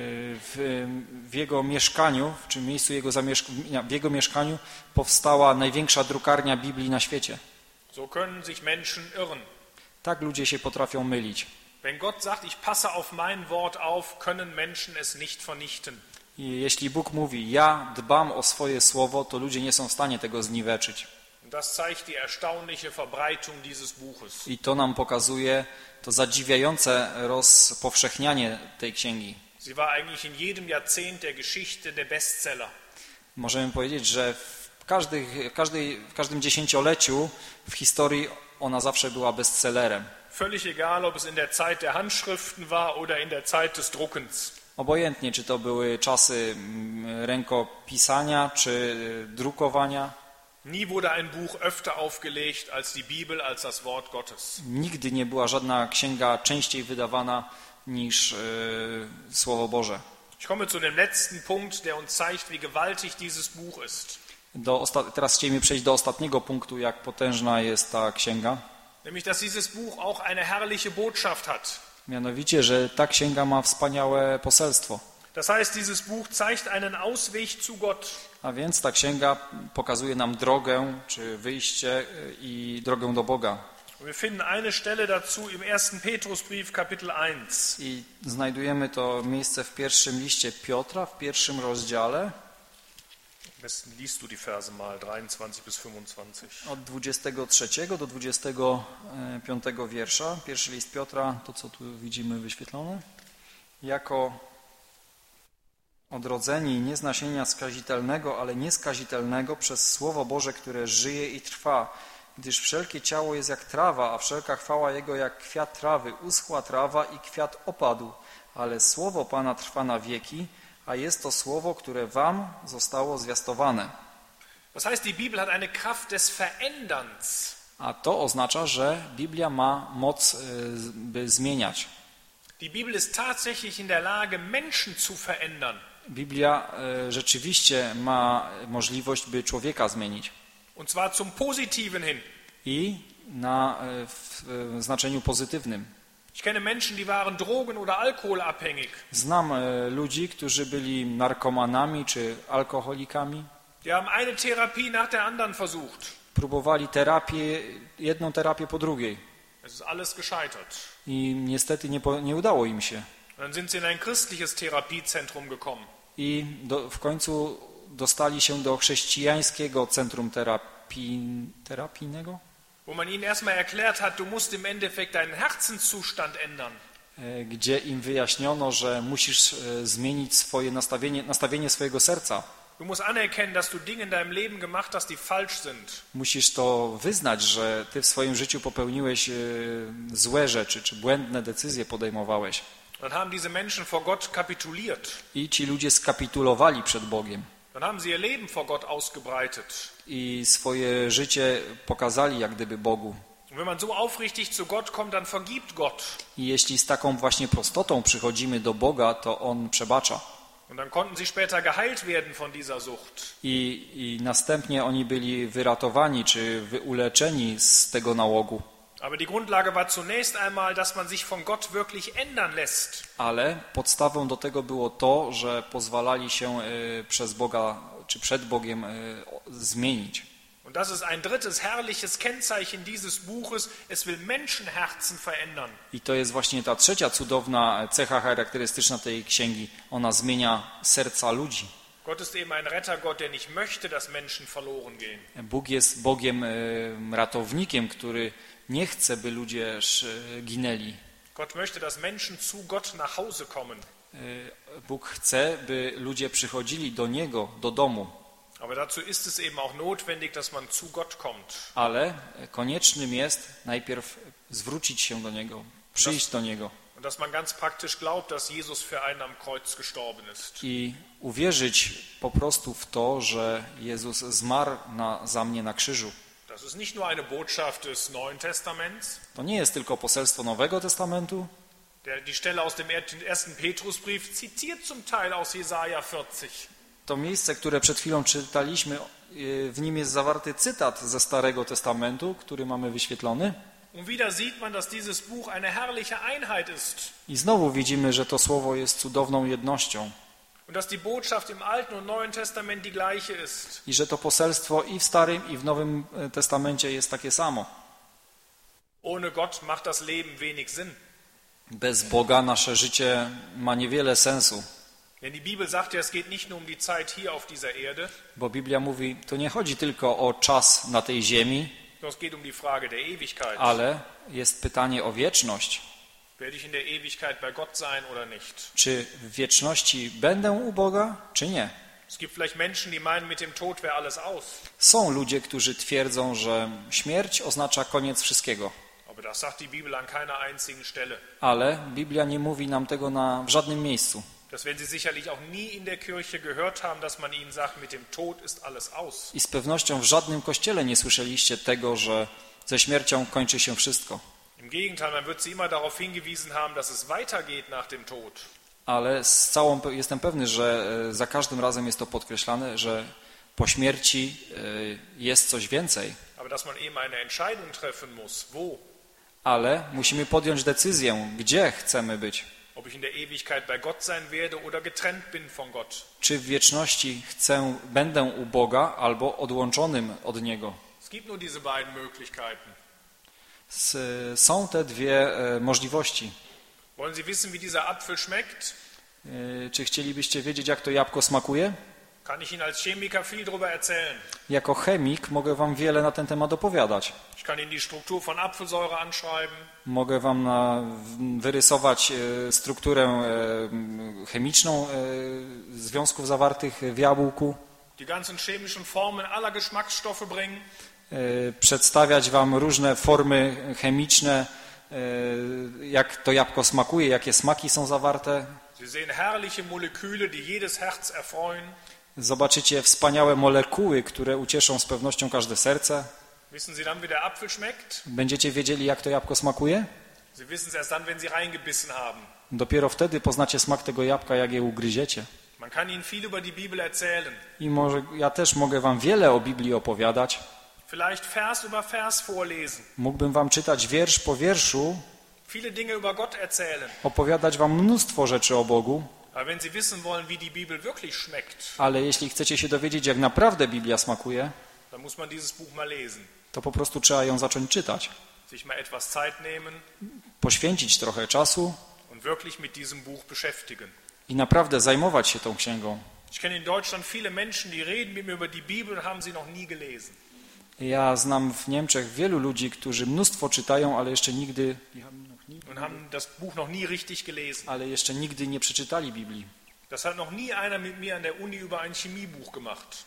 W, w jego mieszkaniu, czy miejscu jego zamieszkania, w jego mieszkaniu powstała największa drukarnia Biblii na świecie. So können sich Menschen irren. Tak ludzie się potrafią mylić. Wenn Gott sagt, ich passe auf mein Wort auf, können Menschen es nicht vernichten. I jeśli Bóg mówi, ja dbam o swoje słowo, to ludzie nie są w stanie tego zniweczyć. Das zeigt die erstaunliche Verbreitung dieses Buches. I to nam pokazuje to zadziwiające rozpowszechnianie tej księgi. Sie war eigentlich in jedem Jahrzehnt der Geschichte der Bestseller. Możemy powiedzieć, że w, każdych, w, każdej, w każdym dziesięcioleciu w historii ona zawsze była bestsellerem. Völlig egal, ob es in der Zeit der Handschriften war oder in der Zeit des Druckens. Obojętnie, czy to były czasy rękopisania, czy drukowania. Nie wurde ein Buch öfter aufgelegt als die Bibel, als das Wort Gottes. Nigdy nie była żadna księga częściej wydawana niż e, Słowo Boże. Ich komme zu dem letzten Punkt, der uns zeigt, wie gewaltig dieses Buch ist. Do osta- teraz chcielibyśmy przejść do ostatniego punktu, jak potężna jest ta księga. Nämlich, dass dieses Buch auch eine herrliche Botschaft hat. Mianowicie, że ta księga ma wspaniałe poselstwo. Das heißt, dieses Buch zeigt einen Ausweg zu Gott. A więc ta księga pokazuje nam drogę, czy wyjście i drogę do Boga. Wir finden eine Stelle dazu im ersten Petrusbrief, Kapitel eins. I znajdujemy to miejsce w pierwszym liście Piotra, w pierwszym rozdziale. Am besten liest du die Verse mal dreiundzwanzig bis fünfundzwanzig. Od dwudziestego trzeciego do dwudziestego piątego wiersza. Pierwszy list Piotra, to co tu widzimy wyświetlone. Jako odrodzeni nie z nasienia skazitelnego, ale nieskazitelnego przez Słowo Boże, które żyje i trwa, gdyż wszelkie ciało jest jak trawa, a wszelka chwała Jego jak kwiat trawy. Uschła trawa i kwiat opadł, ale Słowo Pana trwa na wieki, a jest to Słowo, które wam zostało zwiastowane. Das heißt, die Bibel hat eine Kraft des Veränderns. A to oznacza, że Biblia ma moc, by zmieniać. Die Bibel ist tatsächlich in der Lage, Menschen zu verändern. Biblia e, rzeczywiście ma możliwość, by człowieka zmienić. Und zwar zum Positiven hin. I na, e, w, w znaczeniu pozytywnym. Ich kenne Menschen, die waren drogen- oder alkoholabhängig. Znam e, ludzi, którzy byli narkomanami czy alkoholikami. Die haben eine Therapie nach der anderen versucht. Próbowali terapię, jedną terapię po drugiej. Es ist alles gescheitert. I niestety nie, po, nie udało im się. Und dann sind sie in ein christliches Therapiezentrum gekommen. I do, w końcu dostali się do chrześcijańskiego centrum terapii, terapijnego, Wo man ihnen erstmal erklärt hat, du musst im Endeffekt deinen Herzenszustand ändern. e, gdzie im wyjaśniono, że musisz e, zmienić swoje nastawienie, nastawienie swojego serca. Du musst anerkennen, dass du Dinge in deinem Leben gemacht hast, die falsch sind. Musisz to wyznać, że ty w swoim życiu popełniłeś e, złe rzeczy, czy błędne decyzje podejmowałeś. Dann haben diese Menschen vor Gott kapituliert. I ci ludzie skapitulowali przed Bogiem. Dann haben sie ihr Leben vor Gott ausgebreitet. I swoje życie pokazali jak gdyby Bogu. Und wenn man so aufrichtig zu Gott kommt, dann vergibt Gott. I jeśli z taką właśnie prostotą przychodzimy do Boga, to On przebacza. Und dann konnten sie später geheilt werden von dieser Sucht. I, i następnie oni byli wyratowani czy uleczeni z tego nałogu. Aber die Grundlage war zunächst einmal, dass man sich von Gott wirklich ändern lässt. Ale podstawą do tego było to, że pozwalali się y, przez Boga czy przed Bogiem y, zmienić. Und das ist ein drittes herrliches Kennzeichen dieses Buches. Es will Menschenherzen verändern. I to jest właśnie ta trzecia cudowna cecha charakterystyczna tej księgi. Ona zmienia serca ludzi. Gott ist eben ein Rettergott, der nicht möchte, dass Menschen verloren gehen. Bóg jest Bogiem y, ratownikiem, który nie chce, by ludzie y, ginęli. Gott möchte, dass Menschen zu Gott nach Hause kommen. Y, Bóg chce, by ludzie przychodzili do Niego, do domu. Aber dazu ist es eben auch notwendig, dass man zu Gott kommt. Ale koniecznym jest najpierw zwrócić się do Niego, przyjść do Niego. Und dass man ganz praktisch glaubt, dass Jesus für einen am Kreuz gestorben ist. I uwierzyć po prostu w to, że Jezus zmarł na, za mnie na krzyżu. Das ist nicht nur eine Botschaft des Neuen Testaments. To nie jest tylko poselstwo Nowego Testamentu. Der, die Stelle aus dem ersten Petrusbrief zitiert zum Teil aus Jesaja vierzig. To miejsce, które przed chwilą czytaliśmy, w nim jest zawarty cytat ze Starego Testamentu, który mamy wyświetlony. Und wieder sieht man, dass dieses Buch eine herrliche Einheit ist. I znowu widzimy, że to słowo jest cudowną jednością. Und dass die Botschaft im Alten und Neuen Testament die gleiche ist. I że to poselstwo i w Starym, i w Nowym Testamencie jest takie samo. Ohne Gott macht das Leben wenig Sinn. Bez Boga nasze życie ma niewiele sensu. Denn die Bibel sagt ja, es geht nicht nur um die Zeit hier auf dieser Erde, Bo Biblia mówi, to nie chodzi tylko o czas na tej ziemi, sondern es geht um die Frage der Ewigkeit. ale jest pytanie o wieczność. Werde ich in der Ewigkeit bei Gott sein oder nicht? Czy w wieczności będę u Boga, czy nie? Es gibt vielleicht Menschen, die meinen, mit dem Tod wäre alles aus. Są ludzie, którzy twierdzą, że śmierć oznacza koniec wszystkiego. Aber das sagt die Bibel an keiner einzigen Stelle. Ale Biblia nie mówi nam tego na, w żadnym miejscu. Das werden Sie sicherlich auch nie in der Kirche gehört haben, dass man Ihnen sagt, mit dem Tod ist alles aus. I z pewnością w żadnym kościele nie słyszeliście tego, że ze śmiercią kończy się wszystko. Im Gegenteil, man wird Sie immer darauf hingewiesen haben, dass es weitergeht nach dem Tod. Ale z całą, jestem pewny, że za każdym razem jest to podkreślane, że po śmierci jest coś więcej. Aber dass man eben eine Entscheidung treffen muss, wo? Ale musimy podjąć decyzję, gdzie chcemy być. Ob ich in der Ewigkeit bei Gott sein werde oder getrennt bin von Gott. Czy w wieczności chcę, będę u Boga albo odłączonym od Niego. Es gibt nur diese beiden Möglichkeiten. S, są te dwie e, możliwości. Wollen Sie wissen, wie dieser Apfel schmeckt? E, czy chcielibyście wiedzieć, jak to jabłko smakuje? Kann ich Ihnen als Chemiker viel darüber erzählen. Jako chemik mogę wam wiele na ten temat opowiadać. Ich kann Ihnen die Struktur von Apfelsäure anschreiben. Mogę wam na, wyrysować e, strukturę e, chemiczną e, związków zawartych w jabłku. Die ganzen chemischen Formen aller Geschmacksstoffe bringen. E, przedstawiać wam różne formy chemiczne, e, jak to jabłko smakuje, jakie smaki są zawarte. Sie sehen herrliche Moleküle, die jedes Herz erfreuen. Zobaczycie wspaniałe molekuły, które ucieszą z pewnością każde serce. Wissen Sie dann, wie der Apfel schmeckt? Będziecie wiedzieli, jak to jabłko smakuje? Sie wissen es erst dann, wenn Sie reingebissen haben. Dopiero wtedy poznacie smak tego jabłka, jak je ugryziecie. Man kann Ihnen viel über die Bibel erzählen. I może ja też mogę wam wiele o Biblii opowiadać. Vielleicht Vers über Vers vorlesen. Mógłbym wam czytać wiersz po wierszu, Viele Dinge über Gott erzählen. opowiadać wam mnóstwo rzeczy o Bogu, Aber wenn Sie wissen wollen, wie die Bibel wirklich schmeckt, ale jeśli chcecie się dowiedzieć, jak naprawdę Biblia smakuje, dann muss man dieses Buch mal lesen. to po prostu trzeba ją zacząć czytać. Sich mal etwas Zeit nehmen Poświęcić trochę czasu und wirklich mit diesem Buch beschäftigen. i naprawdę zajmować się tą księgą. Ich kenne in Deutschland viele Menschen, die reden mit mir über die Bibel und haben sie noch nie gelesen. Ja znam w Niemczech wielu ludzi, którzy mnóstwo czytają, ale jeszcze nigdy, Und haben das Buch noch nie richtig gelesen. ale jeszcze nigdy nie przeczytali Biblii. Das hat noch nie einer mit mir an der Uni über ein Chemiebuch gemacht.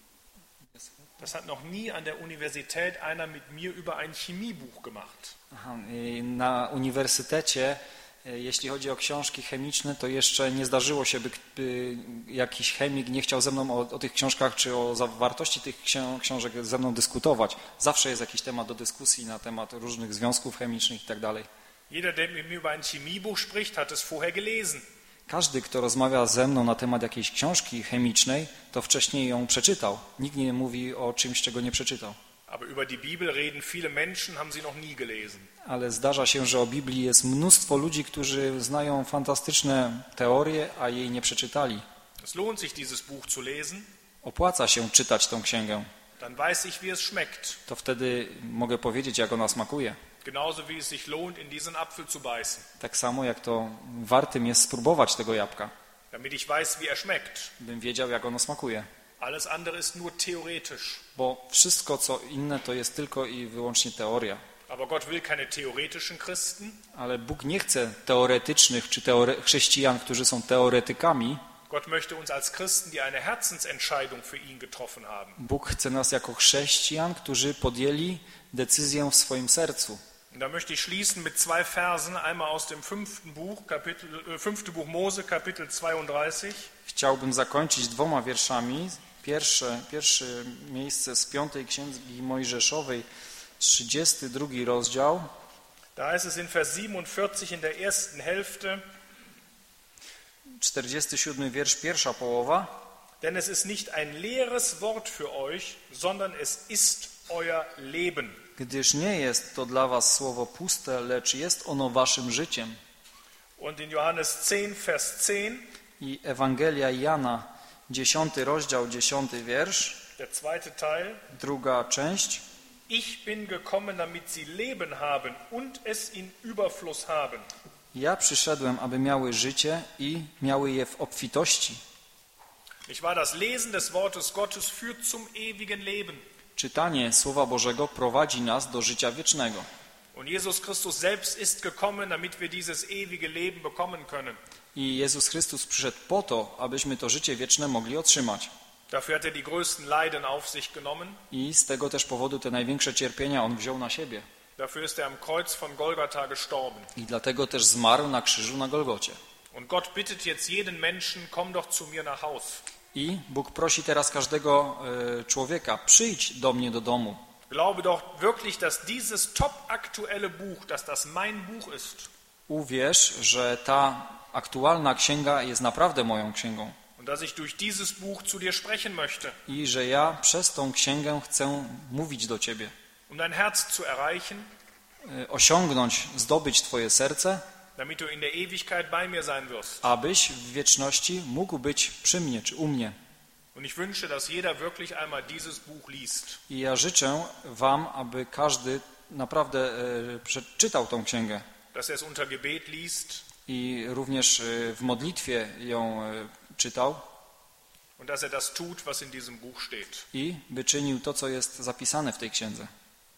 Das hat noch nie an der Universität einer mit mir über ein Chemiebuch gemacht. Aha, na uniwersytecie, jeśli chodzi o książki chemiczne, to jeszcze nie zdarzyło się, by, by jakiś chemik nie chciał ze mną o, o tych książkach czy o zawartości tych książek ze mną dyskutować. Zawsze jest jakiś temat do dyskusji na temat różnych związków chemicznych i tak dalej. Jeder, der mit mir über ein Chemiebuch spricht, hat es vorher gelesen. Każdy, kto rozmawia ze mną na temat jakiejś książki chemicznej, to wcześniej ją przeczytał. Nikt nie mówi o czymś, czego nie przeczytał. Aber über die Bibel reden viele Menschen, haben sie noch nie gelesen. Ale zdarza się, że o Biblii jest mnóstwo ludzi, którzy znają fantastyczne teorie, a jej nie przeczytali. Es lohnt sich, dieses Buch zu lesen. Opłaca się czytać tą księgę. Dann weiß ich, wie es schmeckt. To wtedy mogę powiedzieć, jak ona smakuje. Genauso wie es sich lohnt, in diesen Apfel zu beißen. Tak samo jak to wartym jest spróbować tego jabłka, Damit ich weiß, wie er schmeckt. bym wiedział, jak ono smakuje. Alles andere ist nur theoretisch. Bo wszystko, co inne, to jest tylko i wyłącznie teoria. Aber Gott will keine theoretischen Christen. Ale Bóg nie chce teoretycznych czy teore- chrześcijan, którzy są teoretykami. Gott möchte uns als Christen, die eine Herzensentscheidung für ihn getroffen haben. Bóg chce nas jako chrześcijan, którzy podjęli decyzję w swoim sercu. Und da möchte ich schließen mit zwei Versen, einmal aus dem fünften Buch, Kapitel, äh, fünfte Buch Mose, Kapitel zweiunddreißig. Chciałbym zakończyć dwoma wierszami. Pierwsze, pierwsze miejsce z piątej Księgi Mojżeszowej, trzydziesty drugi rozdział. Da heißt es in Vers siebenundvierzig in der ersten Hälfte, czterdziesty siódmy wiersz, pierwsza połowa. denn es ist nicht ein leeres Wort für euch, sondern es ist euer Leben. Gdyż nie jest to dla was słowo puste, lecz jest ono waszym życiem. Und in Johannes zehn, Vers zehn, I Ewangelia Jana, dziesiąty rozdział, dziesiąty wiersz, der zweite Teil, druga część. ich bin gekommen, damit sie Leben haben und es in Überfluss haben. Ja przyszedłem, aby miały życie i miały je w obfitości. Nicht wahr? Das Lesen des Wortes Gottes führt zum ewigen Leben. Czytanie Słowa Bożego prowadzi nas do życia wiecznego. Und Jesus Christus selbst ist gekommen, damit wir dieses ewige Leben bekommen können. I Jezus Chrystus przyszedł po to, abyśmy to życie wieczne mogli otrzymać. Dafür hat er die größten Leiden auf sich genommen. I z tego też powodu te największe cierpienia On wziął na siebie. Dafür ist er am Kreuz von Golgatha gestorben. I dlatego też zmarł na krzyżu na Golgocie. Und Gott bittet jetzt jeden Menschen, komm doch zu mir nach Haus. I Bóg prosi teraz każdego e, człowieka, przyjdź do mnie do domu. Glaube doch wirklich, dass dieses top aktuelle Buch, dass das mein Buch ist. Uwierz, że ta aktualna księga jest naprawdę moją księgą. Und dass ich durch dieses Buch zu dir sprechen möchte. I że ja przez tą księgę chcę mówić do ciebie. Um dein Herz zu erreichen, E, osiągnąć, zdobyć twoje serce, damit du in der Ewigkeit bei mir sein wirst. abyś w wieczności mógł być przy mnie czy u mnie. Und ich wünsche, dass jeder wirklich einmal dieses Buch liest. I ja życzę wam, aby każdy naprawdę e, przeczytał tą księgę Dass er es unter Gebet liest i również e, w modlitwie ją e, czytał und dass er das tut, was in diesem Buch steht. i by czynił to, co jest zapisane w tej księdze.